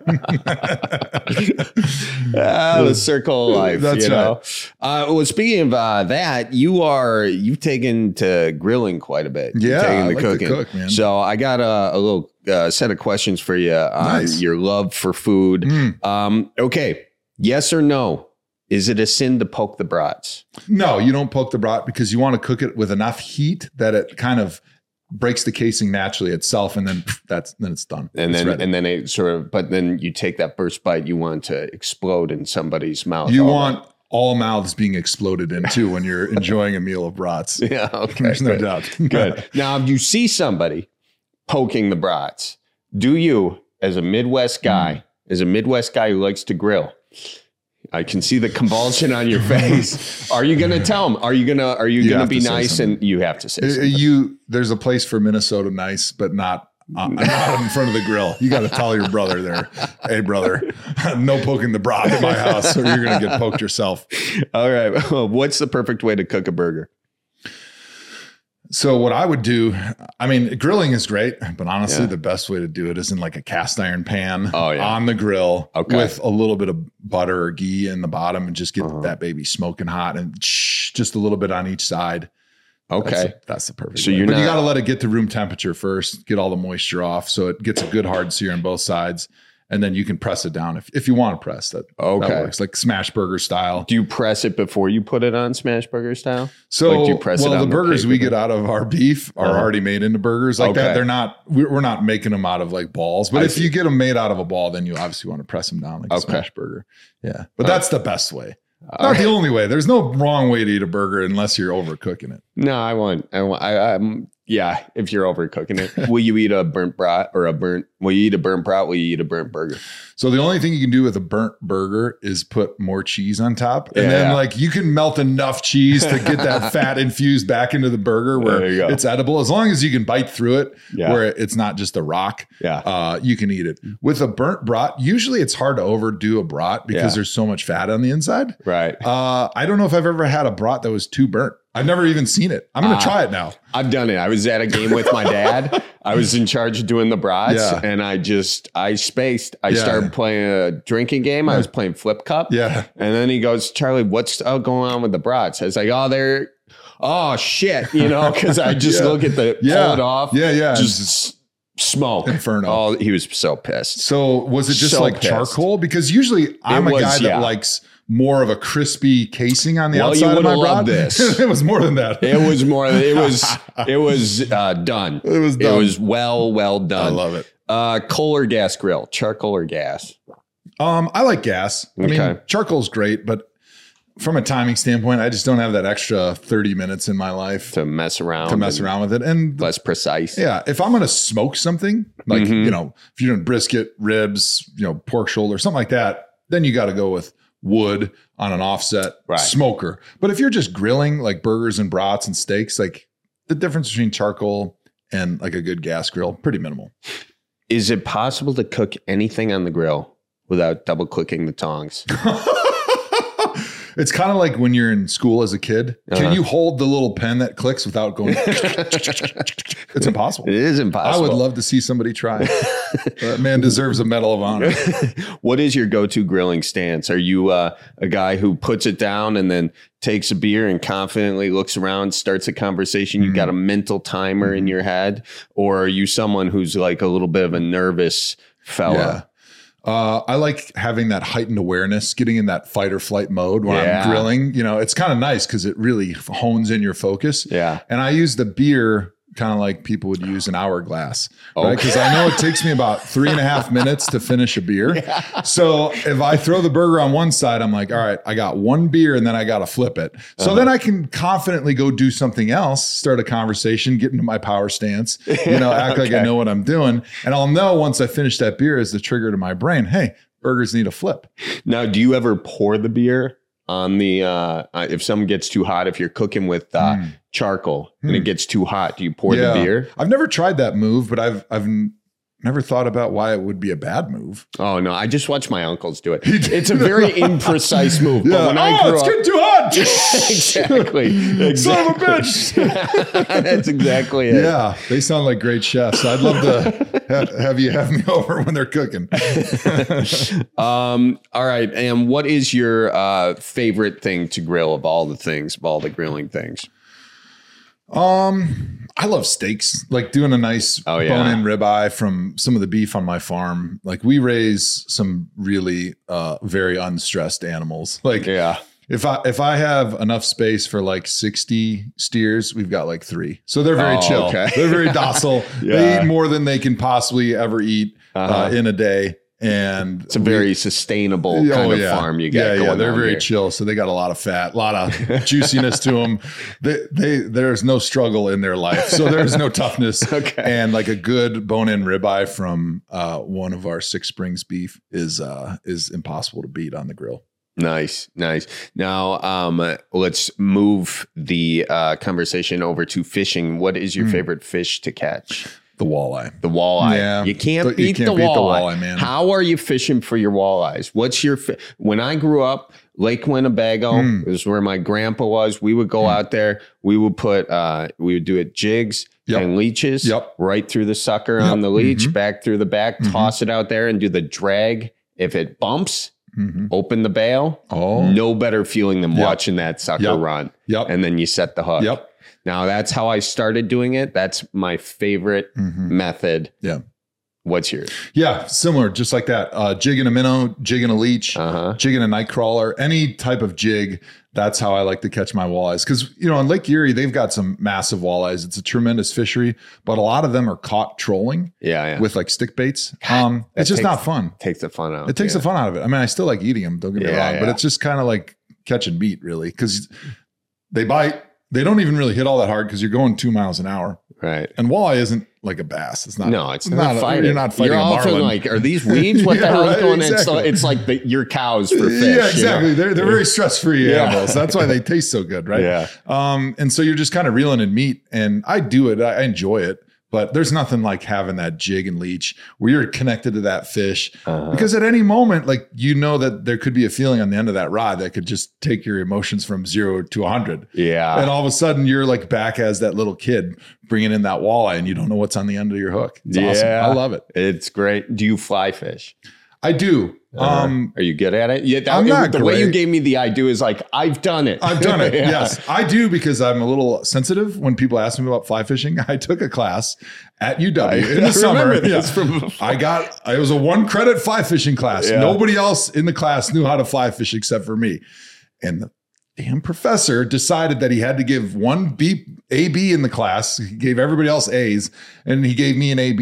Ah, the circle of life. That's you know? Uh, well, speaking of uh, that, you are you've taken to grilling quite a bit. You've Yeah, taken I to like to cooking. cook, man. So I got a, a little uh, set of questions for you on Nice. your love for food. Mm. Um, okay, yes or no? Is it a sin to poke the brats? No, you don't poke the brat because you want to cook it with enough heat that it kind of breaks the casing naturally itself, and then pff, that's then it's done. And It's then ready. and then it sort of, but then you take that first bite, you want to explode in somebody's mouth. you all want all mouths being exploded into when you're enjoying a meal of brats. that. Yeah, okay. There's no good. doubt. Good. Now, if you see somebody poking the brats, do you, as a Midwest guy, Hmm. as a Midwest guy who likes to grill, I can see the convulsion on your face. Are you going to tell them? Are you going to, are you, You going to have be to say nice? something. And you have to say Uh, something. You there's a place for Minnesota nice, but not uh, not in front of the grill. You got to tell your brother there, hey brother, no poking the brat in my house, or you're gonna get poked yourself. All right. What's the perfect way to cook a burger? So what I would do, I mean, grilling is great, but honestly, Yeah. the best way to do it is in like a cast iron pan Oh, yeah. on the grill Okay. with a little bit of butter or ghee in the bottom, and just get Uh-huh. that baby smoking hot and shh, just a little bit on each side. Okay. That's, that's the perfect. So way. you're but you not- got to let it get to room temperature first, get all the moisture off, so it gets a good hard sear on both sides, and then you can press it down if, if you want to press that. Okay. That works, like smash burger style. Do you press it before you put it on smash burger style? So, Like, do you press it well, on the the burgers paper we then? get out of our beef are Uh-huh. already made into burgers like Okay. that. They're not. We're we're not making them out of like balls. But I if see. you get them made out of a ball, then you obviously want to press them down like a Okay. smash burger. Yeah, but Uh, that's the best way. All Not right. the only way. There's no wrong way to eat a burger unless you're overcooking it. No, I want, I want, I, I'm, yeah, if you're overcooking it, will you eat a burnt brat or a burnt, will you eat a burnt brat? Will you eat a burnt burger? So the only thing you can do with a burnt burger is put more cheese on top. And Yeah. then like you can melt enough cheese to get that fat infused back into the burger where There you go. it's edible. As long as you can bite through it Yeah. where it's not just a rock, Yeah. uh, you can eat it. With a burnt brat, usually it's hard to overdo a brat because Yeah. there's so much fat on the inside. Right. Uh, I don't know if I've ever had a brat that was too burnt. I've never even seen it. I'm going to Ah. try it now. I've done it. I was at a game with my dad. I was in charge of doing the brats Yeah. and I just, I spaced. I Yeah. started playing a drinking game. I was playing Flip Cup. Yeah. And then he goes, Charlie, what's uh, going on with the brats? I was like, oh, they're, oh, shit. You know, because I just Yeah. look at the, Yeah. pull it off. Yeah. Yeah. Just Just- s- smoke. Inferno. Oh, he was so pissed. So was it just So like pissed. charcoal? Because usually I'm a was, guy that yeah. likes more of a crispy casing on the Well, you outside of my would've brat. loved this. It was more than that. It was more, it was, it was uh, done. It was It done. was well, well done. I love it. Uh, coal or gas grill, charcoal or gas? Um, I like gas. I Okay. mean, charcoal's great, but from a timing standpoint, I just don't have that extra thirty minutes in my life To mess around. to mess and around with it. And Less precise. yeah, if I'm going to smoke something, like, Mhm. you know, if you're doing brisket, ribs, you know, pork shoulder, something like that, then you got to go with wood on an offset Right. smoker. But if you're just grilling like burgers and brats and steaks, like the difference between charcoal and like a good gas grill, pretty minimal. Is it possible to cook anything on the grill without double clicking the tongs? It's kind of like when you're in school as a kid. Can Uh-huh. you hold the little pen that clicks without going? It's impossible. It is impossible. I would love to see somebody try. That man deserves a Medal of Honor. What is your go-to grilling stance? Are you uh, a guy who puts it down and then takes a beer and confidently looks around, starts a conversation? You've got a mental timer in your head, or are you someone who's like a little bit of a nervous fella? Yeah. Uh, I like having that heightened awareness, getting in that fight or flight mode when Yeah. I'm grilling. You know, it's kind of nice because it really hones in your focus. Yeah. And I use the beer kind of like people would use an hourglass, right? Okay. Because I know it takes me about three and a half minutes to finish a beer. So if I throw the burger on one side, I'm like, all right, I got one beer and then I got to flip it. So Uh-huh. then I can confidently go do something else, start a conversation, get into my power stance, you know, act like I Okay. know what I'm doing. And I'll know once I finish that beer as the trigger to my brain, hey, burgers need a flip. Now, do you ever pour the beer on the, uh, uh, if something gets too hot, if you're cooking with uh, Mm. charcoal and it Mm. gets too hot, do you pour the beer? I've never tried that move, but I've, I've n- never thought about why it would be a bad move. Oh, no. I just watched my uncles do it. He did. It's a very imprecise move. But when I oh, grew it's up, getting too hot. exactly. Son of a bitch. That's exactly it. Yeah, they sound like great chefs. I'd love to have, have you have me over when they're cooking. um, all right. And what is your uh, favorite thing to grill of all the things, of all the grilling things? Um, I love steaks, like doing a nice Oh, yeah. bone-in ribeye from some of the beef on my farm. Like we raise some really uh, very unstressed animals. Like Yeah. if I if I have enough space for like sixty steers, we've got like three. So they're very Oh, chill. okay. They're very docile. They Yeah. eat more than they can possibly ever eat Uh-huh. uh, in a day. And It's a very sustainable kind of farm you got yeah, going yeah, they're on very here. chill. So they got a lot of fat, a lot of juiciness to them. They, they, there's no struggle in their life. So there's no toughness. Okay. And like a good bone-in ribeye from uh, one of our Six Springs beef is uh, is impossible to beat on the grill. Nice, nice. Now, um, uh, let's move the uh, conversation over to fishing. What is your Mm. favorite fish to catch? The walleye. The walleye. Yeah. You can't, You beat, can't the beat the walleye. walleye, man. How are you fishing for your walleyes? What's your fi- when I grew up, Lake Winnebago Mm. is where my grandpa was. We would go Mm. out there. We would put uh, we would do it jigs Yep. and leeches Yep. right through the sucker Yep. on the leech, Mhm. back through the back, Mhm. toss it out there, and do the drag. If it bumps, Mhm. open the bail. Oh, No better feeling than Yep. watching that sucker Yep. run, yep. and then you set the hook. Yep. Now that's how I started doing it. That's my favorite Mhm. method. Yeah. What's yours? Yeah. Similar, just like that. Uh, jig and a minnow, jig and a leech. Uh huh. Jig and a night crawler, any type of jig. That's how I like to catch my walleyes. Because, you know, in Lake Erie, they've got some massive walleyes. It's a tremendous fishery, but a lot of them are caught trolling Yeah, yeah. with like stick baits. Um, that it's just takes- not fun. Takes the fun out. It takes yeah. the fun out of it. I mean, I still like eating them, don't get me Yeah, wrong, but yeah. it's just kind of like catch and beat, really, because they bite. They don't even really hit all that hard because you're going two miles an hour. Right. And walleye isn't like a bass. It's not. No, it's not, a- fighting. You're not fighting You're a often marlin. like, are these weeds? What the Yeah, hell is right, going on? exactly. It's, it's like the, your cows for fish. Yeah, exactly. You know? They're they're very stress free Yeah. animals. That's why they taste so good, right? Yeah. Um, and so you're just kind of reeling in meat, and I do it. I, I enjoy it, but there's nothing like having that jig and leech where you're connected to that fish, Uh-huh. because at any moment, like you know that there could be a feeling on the end of that rod that could just take your emotions from zero to a hundred, Yeah. and all of a sudden you're like back as that little kid bringing in that walleye, and you don't know what's on the end of your hook. It's awesome. Yeah. I love it. It's great. Do you fly fish? I do. Uh-huh. Um, Are you good at it? Yeah, that, I'm not the way you great. gave me the idea is like, I've done it. I've done it. Yeah. Yes, I do, because I'm a little sensitive when people ask me about fly fishing. I took a class at U W in I the summer. remember this Yeah. from before. I got, it was a one credit fly fishing class. Yeah. Nobody else in the class knew how to fly fish except for me. And the damn professor decided that he had to give one B, A B in the class. He gave everybody else A's, and he gave me an A B.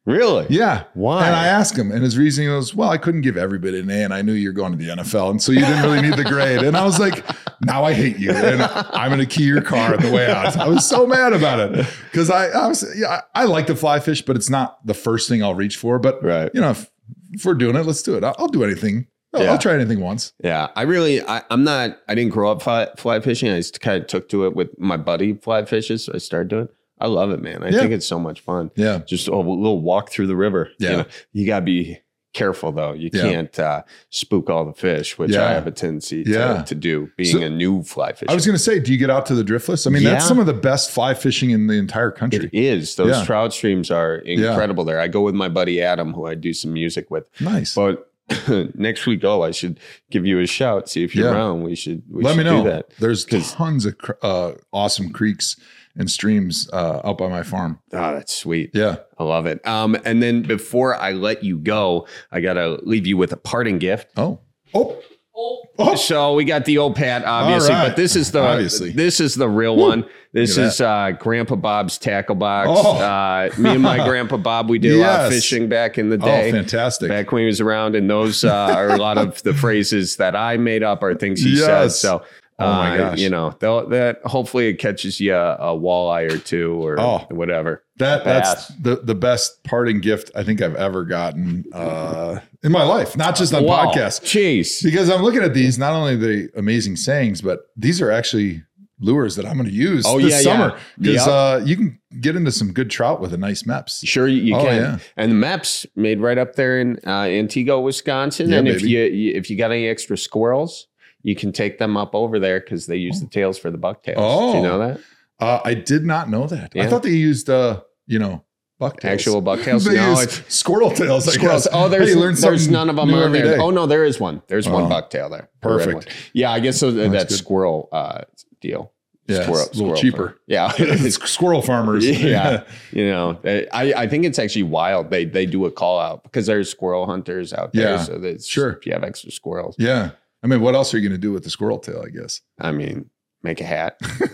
Really? Yeah. Why? And I asked him, and his reasoning was, well, I couldn't give everybody an A, and I knew you're going to the N F L, and so you didn't really need the grade. And I was like, now I hate you, and I'm going to key your car on the way out. I was so mad about it because I, I was, yeah, I, I like to fly fish, but it's not the first thing I'll reach for. But right. you know, if, if we're doing it, let's do it. I'll, I'll do anything. I'll, Yeah. I'll try anything once. Yeah, I really, I, I'm not, I didn't grow up fly, fly fishing. I just kind of took to it with my buddy fly fishes. So I started doing it. I love it, man. I Yeah. think it's so much fun. Yeah. Just a little walk through the river. Yeah. You know, you got to be careful though. You Yeah. can't uh, spook all the fish, which Yeah. I have a tendency to, Yeah. to do being So- a new fly fisher. I was going to say, do you get out to the driftless? I mean, Yeah. that's some of the best fly fishing in the entire country. It is. Those Yeah. trout streams are incredible there. I go with my buddy Adam, who I do some music with. Nice. But next week, oh, I should give you a shout. See if you're Yeah. around. We should. We Let should me know. Do that. There's 'Cause- tons of cr- uh, awesome creeks and streams uh, out by my farm. Oh, that's sweet. Yeah. I love it. Um, and then before I let you go, I gotta leave you with a parting gift. Oh. Oh. Oh. So we got the old Pat, obviously, All right. but this is the Obviously. this is the real one. This Look at is uh, Grandpa Bob's tackle box. Oh. Uh, me and my Grandpa Bob, we did a lot of Yes. fishing back in the Oh, day. fantastic. Back when he was around, and those uh, are a lot of the phrases that I made up are things he said. Yes. So, Oh my uh, gosh. you know, they'll- that hopefully it catches you a, a walleye or two or Oh. whatever. That that's Bass. the, the best parting gift I think I've ever gotten uh, in my life, not just on Wow. podcasts. Jeez. Because I'm looking at these, not only the amazing sayings, but these are actually lures that I'm going to use Oh, this yeah, summer. yeah. Because Yep. uh, you can get into some good trout with a nice Meps. Sure, you, you Oh, can. yeah. And the Meps made right up there in uh, Antigua, Wisconsin. Yeah, and if baby. you, you if you got any extra squirrels, you can take them up over there because they use the tails for the bucktails. Oh. Do you know that? Uh, I did not know that. I Yeah. thought they used, uh, you know, bucktails. Actual bucktails? They No, use it's- squirrel tails. I Squirrels. guess. Oh, there's Hey, you learn there's something none of them new on every there. day. Oh no, there is one. There's one Oh. bucktail there. A red Perfect. one. Yeah, I guess so. That's That good. squirrel uh, deal. Yeah, squirrel, it's a little squirrel cheaper. farm. Yeah, It's squirrel farmers. yeah, you know, I I think it's actually wild. They they do a call out because there's squirrel hunters out there. Yeah, So that's sure. If you have extra squirrels, Yeah. I mean, what else are you going to do with the squirrel tail, I guess? I mean, make a hat.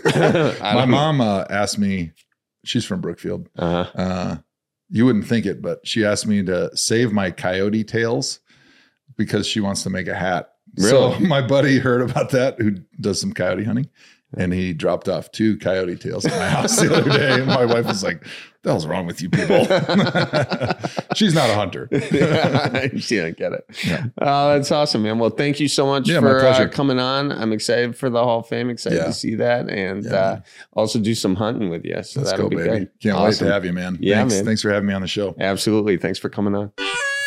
I My don't- mom uh, asked me, she's from Brookfield. Uh-huh. Uh, you wouldn't think it, but she asked me to save my coyote tails because she wants to make a hat. So Really? my buddy heard about that, who does some coyote hunting, and he dropped off two coyote tails at my house the other day. And my wife was like, the hell's wrong with you people? She's not a hunter. she didn't get it. Yeah. Oh, that's awesome, man. Well, thank you so much Yeah, my for uh, pleasure. coming on. I'm excited for the Hall of Fame. Excited Yeah. to see that, and Yeah, uh, man. also do some hunting with you. So Let's that'll go, be baby. good. Can't wait Awesome. to have you, man. Yeah, Thanks. man. Thanks for having me on the show. Absolutely. Thanks for coming on.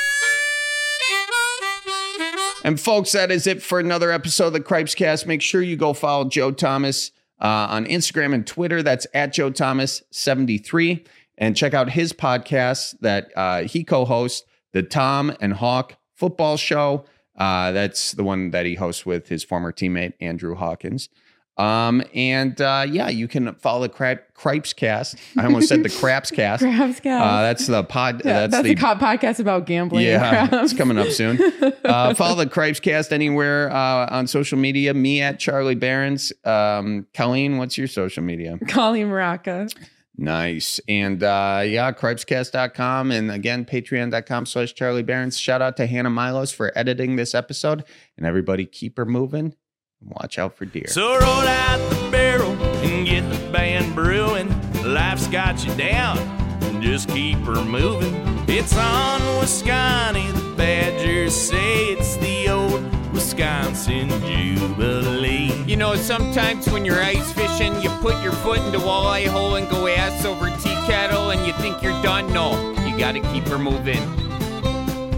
And folks, that is it for another episode of the Cripes Cast. Make sure you go follow Joe Thomas uh, on Instagram and Twitter. That's at Joe Thomas seventy-three. And check out his podcast that uh, he co-hosts, the Tom and Hawk Football Show. Uh, that's the one that he hosts with his former teammate, Andrew Hawkins. Um, and uh, yeah, you can follow the Cri- Cripes Cast. I almost said the Craps Cast. Crabs Cast. Uh, that's the pod. Yeah, that's, that's the a co- podcast about gambling. yeah, and crabs. it's coming up soon. Uh, follow the Cripes Cast anywhere uh, on social media. Me at Charlie Barons. Um, Colleen, what's your social media? Colleen Maraca. Nice. And uh, yeah, cripescast dot com. And again, patreon dot com slash Charlie Barons. Shout out to Hannah Milos for editing this episode. And everybody keep her moving. Watch out for deer. So roll out the barrel and get the band brewing. Life's got you down, just keep her moving. It's on Wisconsin, the Badgers say it's the old Wisconsin Jubilee. You know, sometimes when you're ice fishing, you put your foot in the walleye hole and go ass over tea kettle and you think you're done. No, you gotta keep her moving.